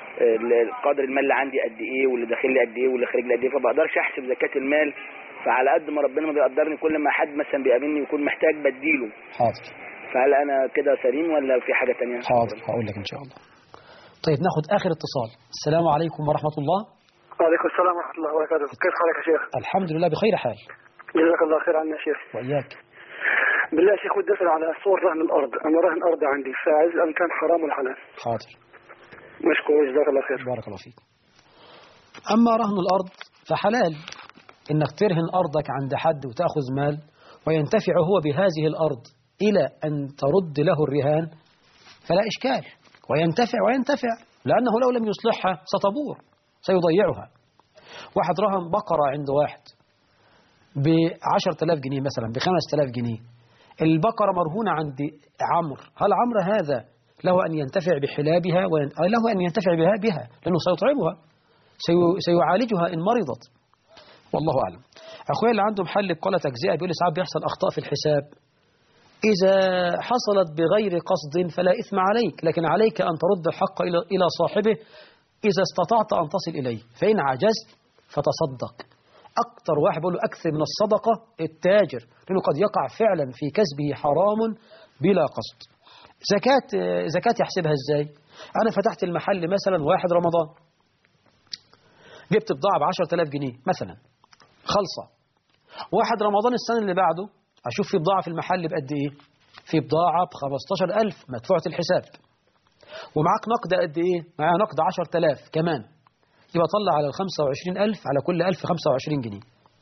قدر المال اللي عندي قد ايه، واللي داخل لي قد ايه، واللي خارج لي قد ايه، فما بقدرش احسب زكاة المال، فعلى قد ما ربنا ما بيقدرني كل ما حد مثلا بيقابلني يكون محتاج بديله. حاضر. فهل انا كده سليم ولا في حاجة تانية؟ حاضر هقول لك ان شاء الله. طيب ناخد اخر اتصال. السلام عليكم ورحمة الله. وعليكم السلام ورحمة الله وبركاته. كيف حالك يا شيخ؟ الحمد لله بخير حال. جزاك الله خير عنا يا شيخ. وإياك. بالله يا شيخ ودي أسأل على صور رهن الأرض، أنا راهن أرض عندي، فعايز أن كان حرام ولا حلال؟ حاضر. مشكور جزاك الله خير. بارك الله فيك. أما رهن الأرض فحلال، إنك ترهن أرضك عند حد وتأخذ مال وينتفع هو بهذه الأرض إلى أن ترد له الرهان، فلا إشكال، وينتفع وينتفع، لأنه لو لم يصلحها ستبور، سيضيعها. واحد رهن بقرة عند واحد بعشرة آلاف جنيه مثلا، بخمسة آلاف جنيه، البقرة مرهونة عند عمرو، هل عمرو هذا له أن ينتفع بحلابها وين... له أن ينتفع بها بها لأنه سيطعمها، سي... سيعالجها إن مرضت، والله أعلم. أخويا اللي عنده محل بقالة تجزئة بيقول لي ساعات بيحصل أخطاء في الحساب، إذا حصلت بغير قصد فلا إثم عليك، لكن عليك أن ترد الحق إلى إلى صاحبه إذا استطعت أن تصل إليه، فإن عجزت فتصدق. أكثر واحد بيقول له أكثر من الصدقة التاجر، لأنه قد يقع فعلا في كسبه حرام بلا قصد. زكاة زكاة يحسبها إزاي؟ أنا فتحت المحل مثلا واحد رمضان، جبت بضاعة بعشرة آلاف جنيه مثلا خلصة، واحد رمضان السنة اللي بعده أشوف في بضاعة في المحل بقد إيه؟ في بضاعة بخمستاشر ألف مدفوعة الحساب، ومعاك نقد قد إيه؟ معايا نقد عشرة آلاف كمان، يبقى طلع على الخمسة وعشرين ألف على كل ألف خمسة وعشرين جنيه.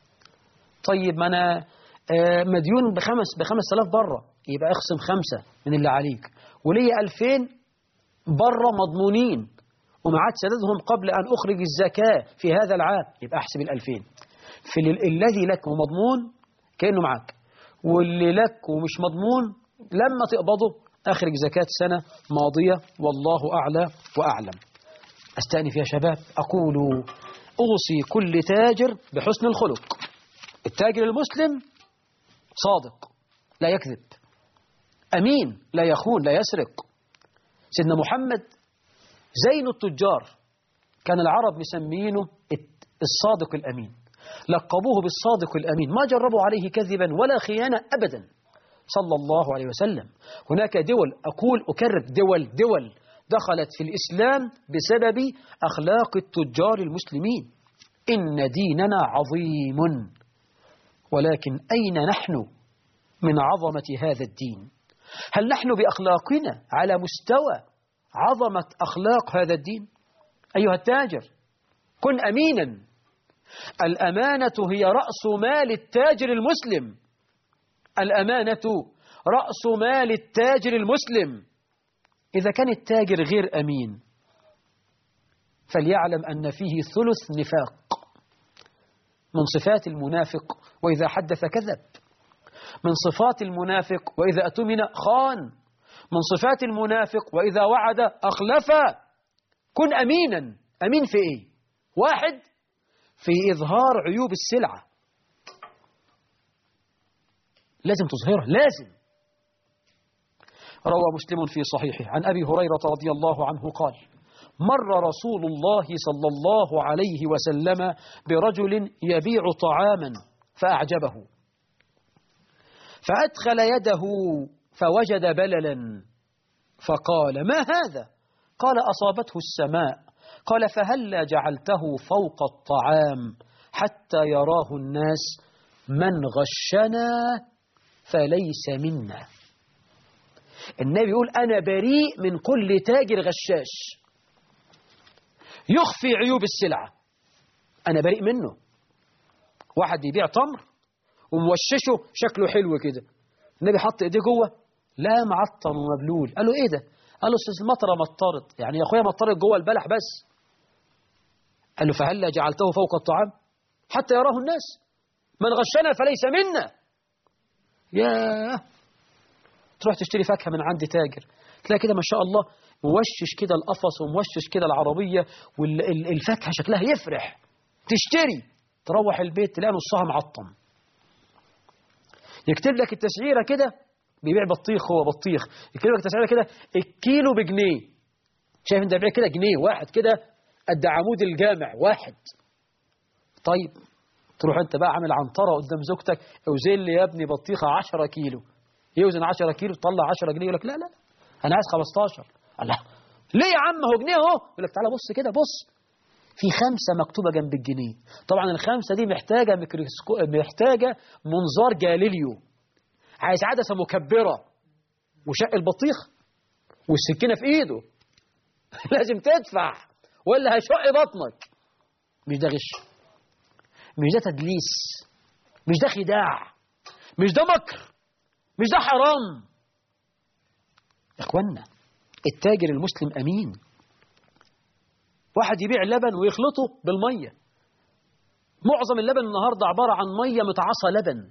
طيب ما أنا مديون بخمس بخمس آلاف بره، يبقى اخصم خمسة من اللي عليك، وليا ألفين بره مضمونين ومعاد سددهم قبل أن أخرج الزكاة في هذا العام، يبقى أحسب الألفين في الذي لك ومضمون كأنه معك، واللي لك ومش مضمون لما تقبضه أخرج زكاة سنة ماضية، والله أعلى وأعلم. أستأنف يا شباب، أقول أوصي كل تاجر بحسن الخلق. التاجر المسلم صادق لا يكذب، أمين لا يخون لا يسرق. سيدنا محمد زين التجار، كان العرب مسمينه الصادق الأمين، لقبوه بالصادق الأمين، ما جربوا عليه كذبا ولا خيانة أبدا صلى الله عليه وسلم. هناك دول، أقول أكرر، دول دول دخلت في الإسلام بسبب أخلاق التجار المسلمين. إن ديننا عظيم، ولكن أين نحن من عظمة هذا الدين؟ هل نحن بأخلاقنا على مستوى عظمة أخلاق هذا الدين؟ أيها التاجر، كن أمينا. الأمانة هي رأس مال التاجر المسلم. الأمانة رأس مال التاجر المسلم. إذا كان التاجر غير أمين فليعلم أن فيه ثلث نفاق. من صفات المنافق وإذا حدث كذب، من صفات المنافق وإذا أتمن خان، من صفات المنافق وإذا وعد أخلف. كن أمينا. أمين في إيه؟ واحد، في إظهار عيوب السلعة، لازم تظهرها، لازم. روى مسلم في صحيحه عن أبي هريرة رضي الله عنه قال: مر رسول الله صلى الله عليه وسلم برجل يبيع طعاما فأعجبه، فأدخل يده فوجد بللا، فقال: ما هذا؟ قال: أصابته السماء. قال: فهلا جعلته فوق الطعام حتى يراه الناس؟ من غشنا فليس منا. النبي يقول: أنا بريء من كل تاجر غشاش يخفي عيوب السلعة، أنا بريء منه. واحد بيبيع تمر وموششه شكله حلو كده، النبي حط ايديه جوه، لا معطر ومبلول. قال له: ايه ده؟ قال له: استاذ المطره مطرت، يعني يا اخويا مطرت جوه البلح بس. قال له: فهلا جعلته فوق الطعام حتى يراه الناس؟ من غشنا فليس منا. ياه، تروح تشتري فاكهه من عند تاجر، تلاقي كده ما شاء الله موشش كده القفص وموشش كده العربيه، والفاكهه شكلها يفرح، تشتري، تروح البيت تلاقي نصها معطم. يكتب لك التسعيره كده، بيبيع بطيخ، هو بطيخ، يكتب لك التسعيره كده الكيلو بجنيه. شايف انت بيبيع كده جنيه واحد كده قد عمود الجامع واحد. طيب تروح انت بقى عامل عنطره قدام زوجتك: اوزن لي يا ابني بطيخه عشرة كيلو. يوزن عشرة كيلو، تطلع عشرة جنيه، يقول لك: لا لا انا عايز خمستاشر. الله، ليه يا عم؟ هو جنيه اهو. يقول لك: تعالى بص كده، بص في خمسة مكتوبة جنب الجنيه. طبعا الخمسة دي محتاجة ميكروسكوب، محتاجة منظار جاليليو، عايز عدسة مكبرة وشق البطيخ والسكينة في ايده لازم تدفع ولا هيشق بطنك. مش ده غش، مش ده تدليس، مش ده خداع، مش ده مكر، مش ده حرام. يا اخوانا، التاجر المسلم امين. واحد يبيع لبن ويخلطه بالميه، معظم اللبن النهارده عباره عن ميه متعصى لبن.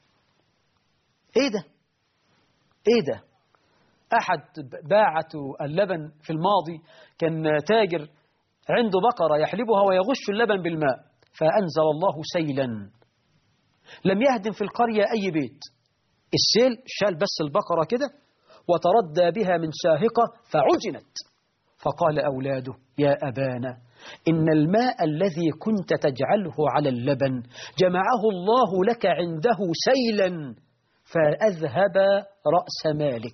ايه ده؟ ايه ده؟ احد باعته اللبن في الماضي، كان تاجر عنده بقره يحلبها ويغش اللبن بالماء، فانزل الله سيلا لم يهدم في القريه اي بيت. السيل شال بس البقره كده وتردى بها من شاهقه فعجنت. فقال أولاده: يا أبانا، إن الماء الذي كنت تجعله على اللبن جمعه الله لك عنده سيلا فأذهب رأس مالك.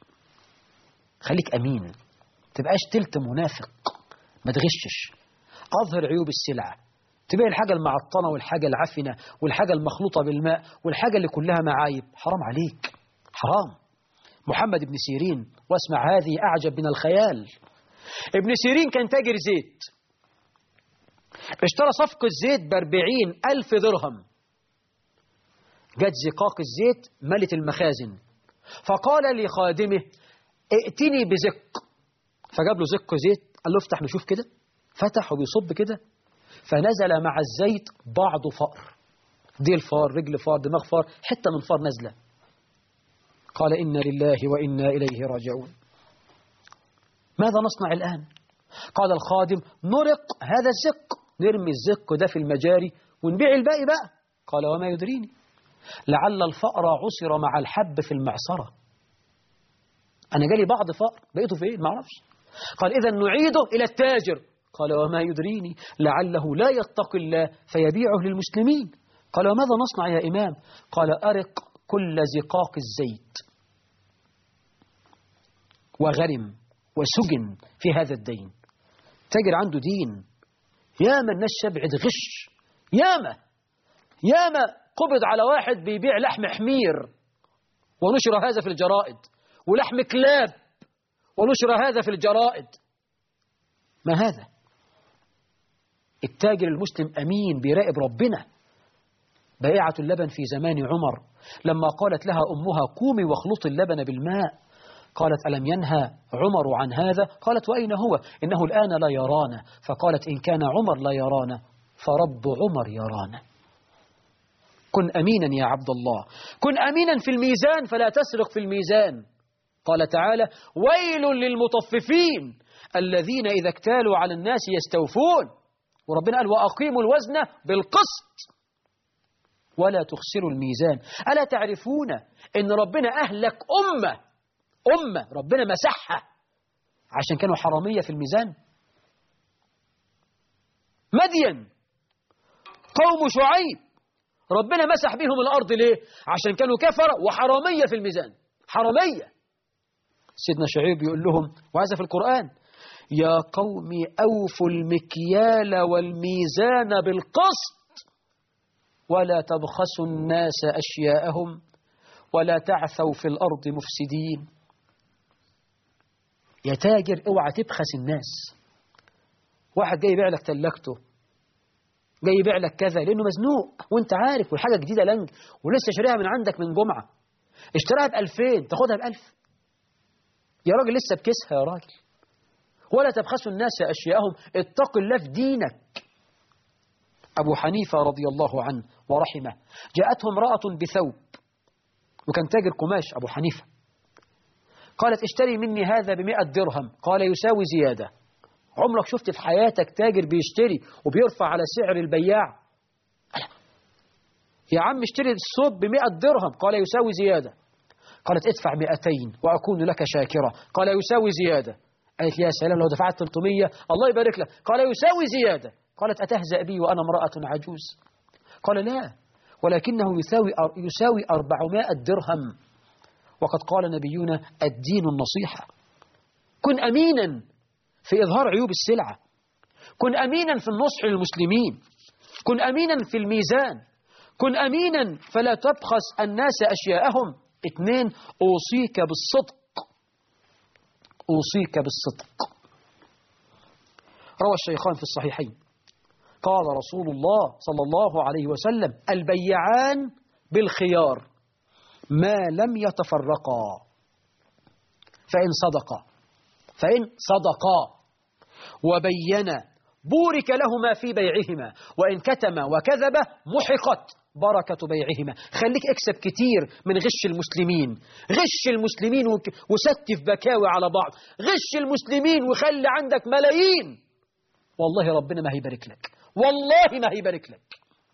خليك أمين، تبقاش تلت منافق، ما تغشش، أظهر عيوب السلعة، تبيع الحاجة المعطنة والحاجة العفنة والحاجة المخلوطة بالماء والحاجة اللي كلها معايب. حرام عليك، حرام. محمد بن سيرين، واسمع هذه أعجب من الخيال. ابن سيرين كان تاجر زيت، اشترى صفقة زيت باربعين ألف درهم. جت زقاق الزيت ملت المخازن، فقال لخادمه: ائتني بزق. فجاب له زق زيت، قال له: افتح نشوف كده. فتح وبيصب كده، فنزل مع الزيت بعض فأر، ديل فار، رجل فار، دماغ فار، حتة من فار نازلة. قال إنا لله وإنا إليه راجعون. ماذا نصنع الآن؟ قال الخادم نرق هذا الزق، نرمي الزق ده في المجاري ونبيع الباقي بقى. قال وما يدريني لعل الفأر عصر مع الحب في المعصرة. أنا جالي بعض فأر بقيته فين ما أعرفش. قال إذا نعيده إلى التاجر. قال وما يدريني لعله لا يتقي الله فيبيعه للمسلمين. قال وماذا نصنع يا إمام؟ قال أرق كل زقاق الزيت وغرم وسجن في هذا الدين. تاجر عنده دين. ياما الناس شبعت غش، ياما ياما قبض على واحد بيبيع لحم حمير ونشر هذا في الجرائد، ولحم كلاب ونشر هذا في الجرائد. ما هذا؟ التاجر المسلم أمين بيراقب ربنا. بائعة اللبن في زمان عمر لما قالت لها أمها قومي واخلطي اللبن بالماء، قالت ألم ينهى عمر عن هذا؟ قالت وأين هو؟ إنه الآن لا يرانا. فقالت إن كان عمر لا يرانا فرب عمر يرانا. كن أمينا يا عبد الله، كن أمينا في الميزان فلا تسرق في الميزان. قال تعالى ويل للمطففين الذين إذا اكتالوا على الناس يستوفون. وربنا قال وأقيموا الوزن بالقسط ولا تخسروا الميزان. ألا تعرفون أن ربنا أهلك أمة أمة ربنا مسحها عشان كانوا حرامية في الميزان؟ مدين قوم شعيب ربنا مسح بهم الأرض ليه؟ عشان كانوا كفرة وحرامية في الميزان، حرامية. سيدنا شعيب يقول لهم وهذا في القرآن يا قوم أوفوا المكيال والميزان بالقسط ولا تبخسوا الناس أشياءهم ولا تعثوا في الأرض مفسدين. يا تاجر اوعى تبخس الناس. واحد جاي يبيع لك تلاجته، جاي يبيع لك كذا لأنه مزنوق وانت عارف والحاجة جديدة لنج ولسه شاريها من عندك من جمعة، اشتراها بألفين تاخدها بألف. يا راجل لسه بكسها يا راجل. ولا تبخسوا الناس أشياءهم، اتق الله في دينك. أبو حنيفة رضي الله عنه ورحمه جاءته امرأة بثوب، وكان تاجر قماش أبو حنيفة. قالت اشتري مني هذا بمئة درهم. قال يساوي زيادة. عمرك شفت في حياتك تاجر بيشتري وبيرفع على سعر البياع؟ يا عم اشتري الثوب بمئة درهم. قال يساوي زيادة. قالت ادفع مئتين وأكون لك شاكرة. قال يساوي زيادة. قالت يا سلام لو دفعت ثلاثمية الله يبارك لك. قال يساوي زيادة. قالت أتهزأ بي وأنا امرأة عجوز؟ قال لا ولكنه يساوي يساوي أربعمائة درهم. وقد قال نبينا الدين النصيحة. كن أمينا في إظهار عيوب السلعة، كن أمينا في النصح للمسلمين، كن أمينا في الميزان، كن أمينا فلا تبخس الناس أشياءهم. اثنين أوصيك بالصدق، أوصيك بالصدق. روى الشيخان في الصحيحين قال رسول الله صلى الله عليه وسلم البيعان بالخيار ما لم يتفرقا فإن صدقا فإن صدقا وبينا بورك لهما في بيعهما وإن كتما وكذبا محقت بركة بيعهما. خليك اكسب كتير من غش المسلمين، غش المسلمين وستف بكاوي على بعض، غش المسلمين وخلي عندك ملايين، والله ربنا ما هيبارك لك، والله ما هيبارك لك.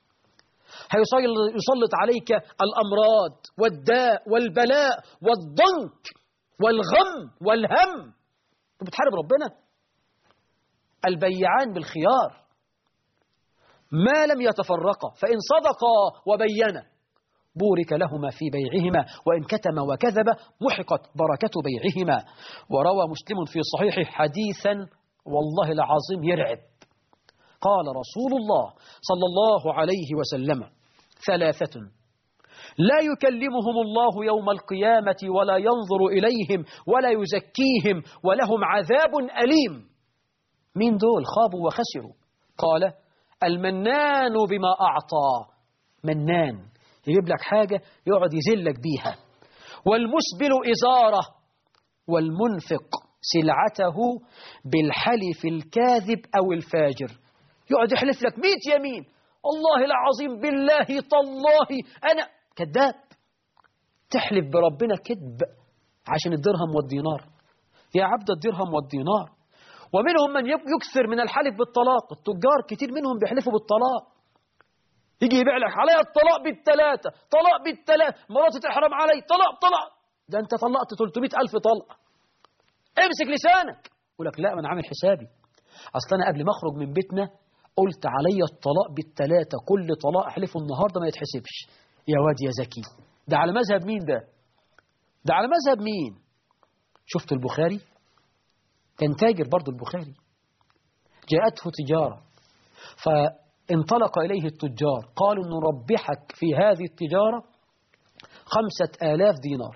هيسلط عليك الأمراض والداء والبلاء والضنك والغم والهم. انت بتحارب ربنا. البيعان بالخيار ما لم يتفرقا فإن صدقا وبينا بورك لهما في بيعهما وإن كتما وكذبا محقت بركة بيعهما. وروى مسلم في صحيحه حديثا والله العظيم يرعب. قال رسول الله صلى الله عليه وسلم ثلاثة لا يكلمهم الله يوم القيامة ولا ينظر إليهم ولا يزكيهم ولهم عذاب أليم. مين دول؟ خابوا وخسروا. قال المنان بما أعطى، منان يجيب لك حاجة يقعد يذلك بيها، والمسبل إزارة، والمنفق سلعته بالحلف الكاذب أو الفاجر، يقعد يحلف لك مئة يمين، والله العظيم بالله تالله أنا كذاب. تحلف بربنا كذب عشان الدرهم والدينار. يا عبد الدرهم والدينار. ومنهم من يكثر من الحلف بالطلاق. التجار كتير منهم بيحلفوا بالطلاق. يجي يبيع لك عليا الطلاق بالثلاثة، طلاق بالثلاثة، مراتي تحرم علي، طلاق طلاق. ده انت طلقت ثلاثمائة ألف طلقة. امسك لسانك. يقول لك لا، ما انا عامل حسابي. اصل انا قبل ما اخرج من بيتنا قلت عليا الطلاق بالثلاثة، كل طلاق احلفه النهارده ما يتحسبش. يا واد يا زكي، ده على مذهب مين ده؟ ده على مذهب مين؟ شفت البخاري؟ كان تاجر برضو البخاري، جاءته تجارة فانطلق إليه التجار، قالوا نربحك في هذه التجارة خمسة آلاف دينار.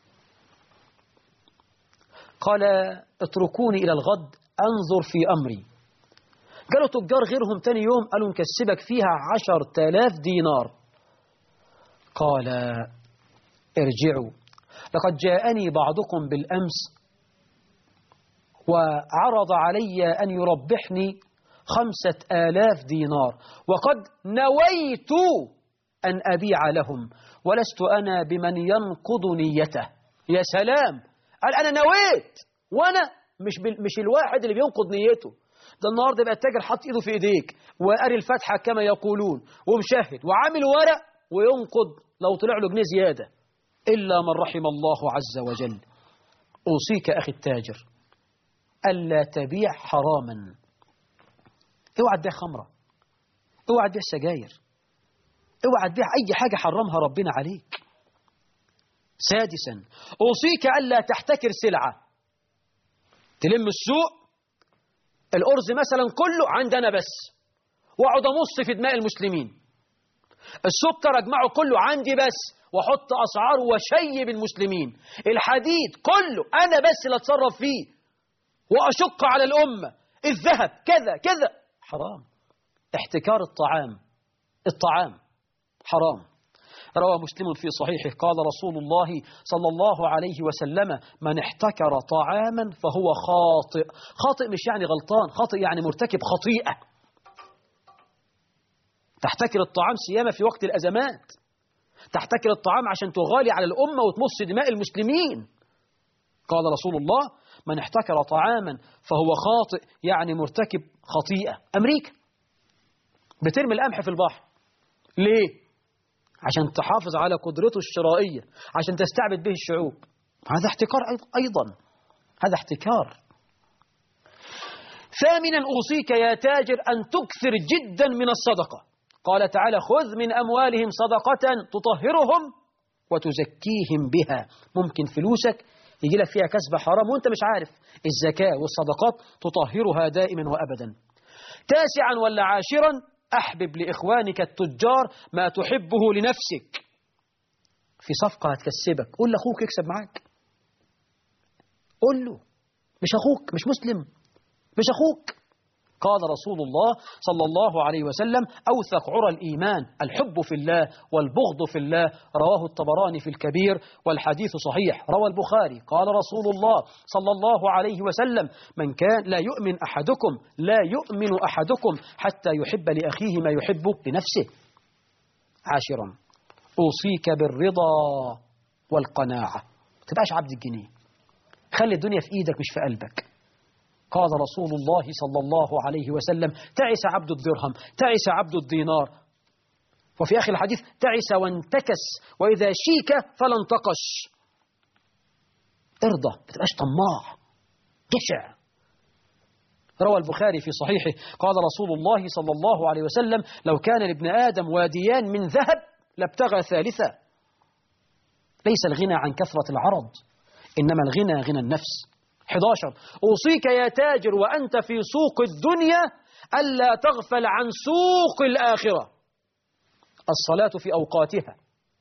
قال اتركوني إلى الغد أنظر في أمري. قالوا تجار غيرهم تاني يوم قالوا نكسبك فيها عشر تلاف دينار. قال ارجعوا، لقد جاءني بعضكم بالأمس وعرض علي أن يربحني خمسة آلاف دينار، وقد نويت أن أبيع لهم ولست أنا بمن ينقض نيته. يا سلام، قال أنا نويت، وأنا مش, مش الواحد اللي بينقض نيته. ده النهارده بقى التاجر حط إيده في إيديك وقاري الفاتحة كما يقولون ومشهد وعامل ورق وينقض لو طلع له جنيه زيادة، إلا من رحم الله عز وجل. أوصيك أخي التاجر ألا تبيع حراما. اوعى تبيع خمرة، اوعى تبيع سجاير، اوعى تبيع أي حاجة حرمها ربنا عليك. سادسا أوصيك ألا تحتكر سلعة. تلم السوق الأرز مثلا كله عندنا بس، واقعد أمص في دماء المسلمين. السكر أجمعه كله عندي بس، وحط أسعاره وشيب المسلمين. الحديد كله أنا بس اللي أتصرف فيه وأشق على الأمة. الذهب كذا كذا، حرام. احتكار الطعام، الطعام حرام. روى مسلم في صحيحه قال رسول الله صلى الله عليه وسلم من احتكر طعاما فهو خاطئ. خاطئ مش يعني غلطان، خاطئ يعني مرتكب خطيئة. تحتكر الطعام سيما في وقت الأزمات، تحتكر الطعام عشان تغالي على الأمة وتمص دماء المسلمين. قال رسول الله من احتكر طعاما فهو خاطئ يعني مرتكب خطيئة. أمريكا بترمي القمح في البحر ليه؟ عشان تحافظ على قدرته الشرائية، عشان تستعبد به الشعوب. هذا احتكار أيضا، هذا احتكار. ثامنا أوصيك يا تاجر أن تكثر جدا من الصدقة. قال تعالى خذ من أموالهم صدقة تطهرهم وتزكيهم بها. ممكن فلوسك يجي لك فيها كسب حرام وانت مش عارف. الزكاة والصدقات تطهرها دائما وأبدا. تاسعا ولا عاشرا أحبب لإخوانك التجار ما تحبه لنفسك. في صفقة هتكسبك قول لأخوك يكسب معاك، قول له مش أخوك، مش مسلم، مش أخوك. قال رسول الله صلى الله عليه وسلم أوثق عرى الإيمان الحب في الله والبغض في الله. رواه الطبراني في الكبير والحديث صحيح. روى البخاري قال رسول الله صلى الله عليه وسلم من كان لا يؤمن أحدكم لا يؤمن أحدكم حتى يحب لأخيه ما يحب لنفسه. عاشرا أوصيك بالرضا والقناعة. تبقاش عبد الجنيه، خلي الدنيا في إيدك مش في قلبك. قال رسول الله صلى الله عليه وسلم تعس عبد الدرهم تعس عبد الدينار. وفي آخر الحديث تعس وانتكس وإذا شيك فلا انتقش. ارضى، ما تبقاش طماع جشع. روى البخاري في صحيحه قال رسول الله صلى الله عليه وسلم لو كان لابن آدم واديان من ذهب لابتغى ثالثا. ليس الغنى عن كثرة العرض، إنما الغنى غنى النفس. أحد عشر أوصيك يا تاجر وأنت في سوق الدنيا ألا تغفل عن سوق الآخرة. الصلاة في أوقاتها،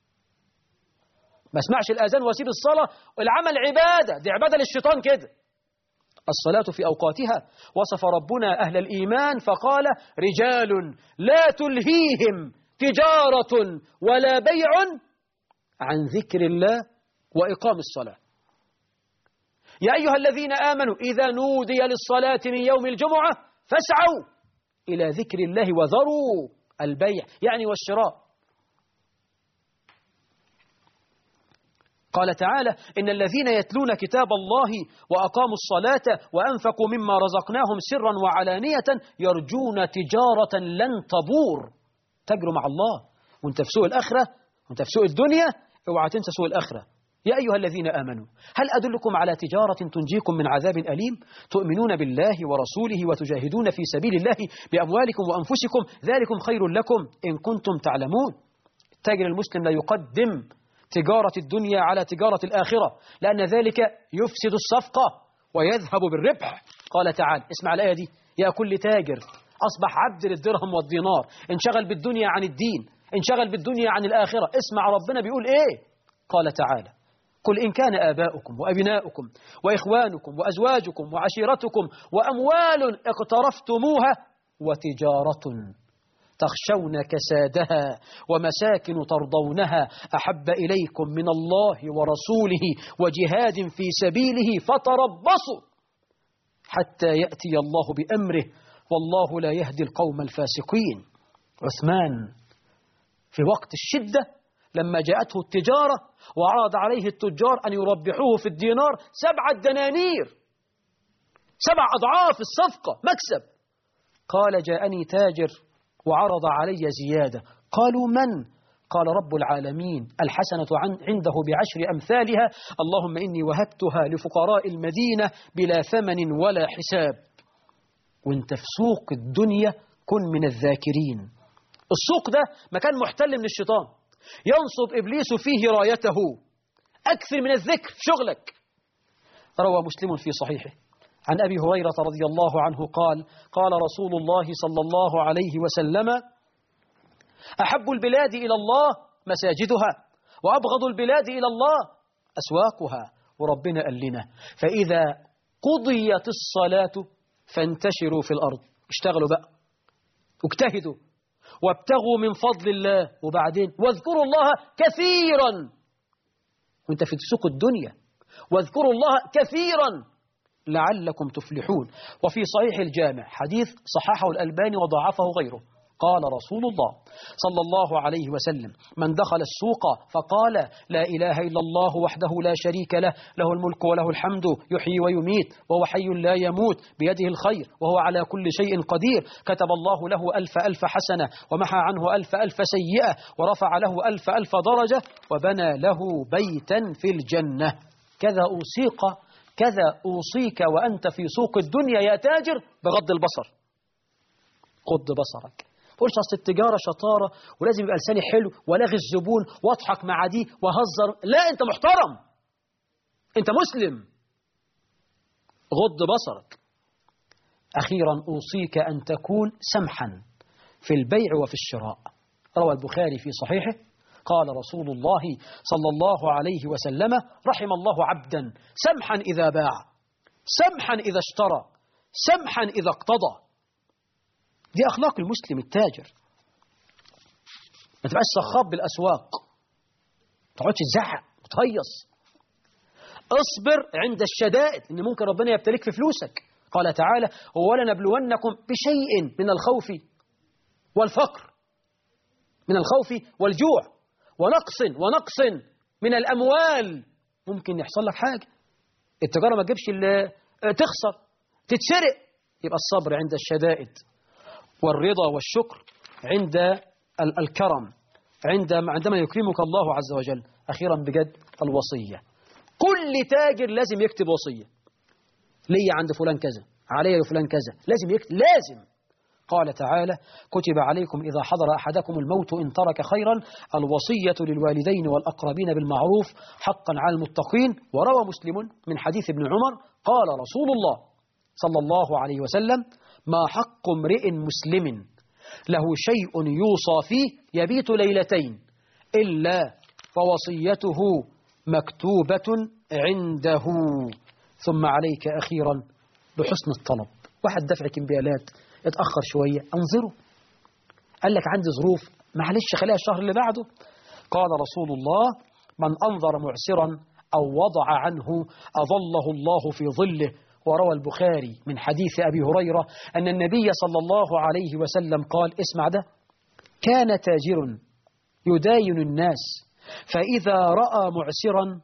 ما اسمعش الأذان واسيب الصلاة. العمل عبادة، دي عبادة للشيطان كده. الصلاة في أوقاتها. وصف ربنا أهل الإيمان فقال رجال لا تلهيهم تجارة ولا بيع عن ذكر الله وإقام الصلاة. يا أيها الذين آمنوا إذا نودي للصلاة من يوم الجمعة فاسعوا إلى ذكر الله وذروا البيع يعني والشراء. قال تعالى إن الذين يتلون كتاب الله وأقاموا الصلاة وأنفقوا مما رزقناهم سرا وعلانية يرجون تجارة لن تبور. تجروا مع الله وانت في سوء الآخرة وانت في سوء الدنيا، اوعى تنسى سوء الآخرة. يا أيها الذين آمنوا هل أدلكم على تجارة تنجيكم من عذاب أليم؟ تؤمنون بالله ورسوله وتجاهدون في سبيل الله بأموالكم وأنفسكم ذلكم خير لكم إن كنتم تعلمون. التاجر المسلم لا يقدم تجارة الدنيا على تجارة الآخرة، لأن ذلك يفسد الصفقة ويذهب بالربح. قال تعالى، اسمع الآية دي، يا كل تاجر أصبح عبد للدرهم والدينار، انشغل بالدنيا عن الدين، انشغل بالدنيا عن الآخرة. اسمع ربنا بيقول إيه؟ قال تعالى، قل إن كان آباؤكم وأبناؤكم وإخوانكم وأزواجكم وعشيرتكم وأموال اقترفتموها وتجارة تخشون كسادها ومساكن ترضونها أحب إليكم من الله ورسوله وجهاد في سبيله فتربصوا حتى يأتي الله بأمره والله لا يهدي القوم الفاسقين. عثمان في وقت الشدة لما جاءته التجارة وعرض عليه التجار أن يربحوه في الدينار سبعة دنانير، سبع أضعاف الصفقة مكسب. قال جاءني تاجر وعرض علي زيادة. قالوا من؟ قال رب العالمين، الحسنة عنده بعشر أمثالها، اللهم إني وهبتها لفقراء المدينة بلا ثمن ولا حساب. وانت في سوق الدنيا كن من الذاكرين. السوق ده مكان محتل من الشيطان، ينصب إبليس فيه رايته. أكثر من الذكر في شغلك. روى مسلم في صحيحه عن أبي هريرة رضي الله عنه قال قال رسول الله صلى الله عليه وسلم أحب البلاد إلى الله مساجدها وأبغض البلاد إلى الله أسواقها. وربنا قال لنا فإذا قضيت الصلاة فانتشروا في الأرض، اشتغلوا بقى واجتهدوا وابتغوا من فضل الله، وبعدين واذكروا الله كثيرا. وانت في سوق الدنيا واذكروا الله كثيرا لعلكم تفلحون. وفي صحيح الجامع حديث صححه الألباني وضعفه غيره قال رسول الله صلى الله عليه وسلم من دخل السوق فقال لا إله إلا الله وحده لا شريك له له الملك وله الحمد يحيي ويميت وهو حي لا يموت بيده الخير وهو على كل شيء قدير كتب الله له ألف ألف حسنة ومحى عنه ألف ألف سيئة ورفع له ألف ألف درجة وبنى له بيتا في الجنة. كذا أوصيك كذا أوصيك وأنت في سوق الدنيا يا تاجر بغض البصر. غض بصرك. قولش أصل التجارة شطارة ولازم يبقى لساني حلو ولغي الزبون واضحك مع دي وهزر. لا، أنت محترم، أنت مسلم. غض بصرك. أخيرا أوصيك أن تكون سمحا في البيع وفي الشراء. روى البخاري في صحيحه قال رسول الله صلى الله عليه وسلم رحم الله عبدا سمحا إذا باع سمحا إذا اشترى سمحا إذا اقتضى. دي أخلاق المسلم التاجر. ما تبقاش صخاب بالأسواق، ما تقعدش تزعق وتهيص. اصبر عند الشدائد إن ممكن ربنا يبتليك في فلوسك. قال تعالى ولنبلونكم بشيء من الخوف والفقر، من الخوف والجوع ونقص ونقص من الأموال. ممكن يحصل لك حاجة، التجارة ما تجيبش اللي تخسر تتسرق. يبقى الصبر عند الشدائد والرضا والشكر عند الكرم عندما عندما يكرمك الله عز وجل. أخيرا بجد الوصية. كل تاجر لازم يكتب وصية. لي عند فلان كذا، علي فلان كذا، لازم يكتب، لازم. قال تعالى كتب عليكم إذا حضر أحدكم الموت إن ترك خيرا الوصية للوالدين والأقربين بالمعروف حقا على المتقين. وروى مسلم من حديث ابن عمر قال رسول الله صلى الله عليه وسلم ما حق امرئ مسلم له شيء يوصى فيه يبيت ليلتين إلا ووصيته مكتوبة عنده. ثم عليك أخيرا بحسن الطلب. واحد دفع كمبيالات اتأخر شوية أنظره، قال لك عندي ظروف معلش خليها الشهر اللي بعده. قال رسول الله من أنظر معسرا أو وضع عنه أظله الله في ظله. وروى البخاري من حديث أبي هريرة أن النبي صلى الله عليه وسلم قال اسمع ده كان تاجر يداين الناس فإذا رأى معسرا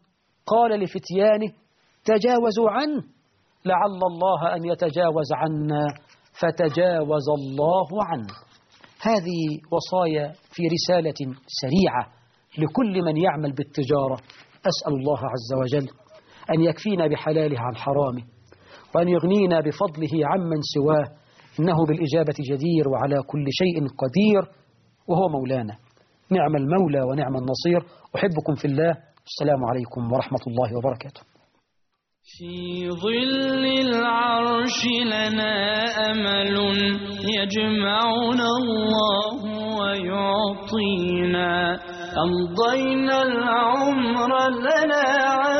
قال لفتيانه تجاوزوا عنه لعل الله أن يتجاوز عنا فتجاوز الله عنه. هذه وصايا في رسالة سريعة لكل من يعمل بالتجارة. أسأل الله عز وجل أن يكفينا بحلاله عن حرامه، وأن يغنينا بفضله عمن سواه، إنه بالإجابة جدير وعلى كل شيء قدير، وهو مولانا نعم المولى ونعم النصير. أحبكم في الله. السلام عليكم ورحمة الله وبركاته. في ظل العرش لنا أمل يجمعنا الله ويعطينا، أمضينا العمر لنا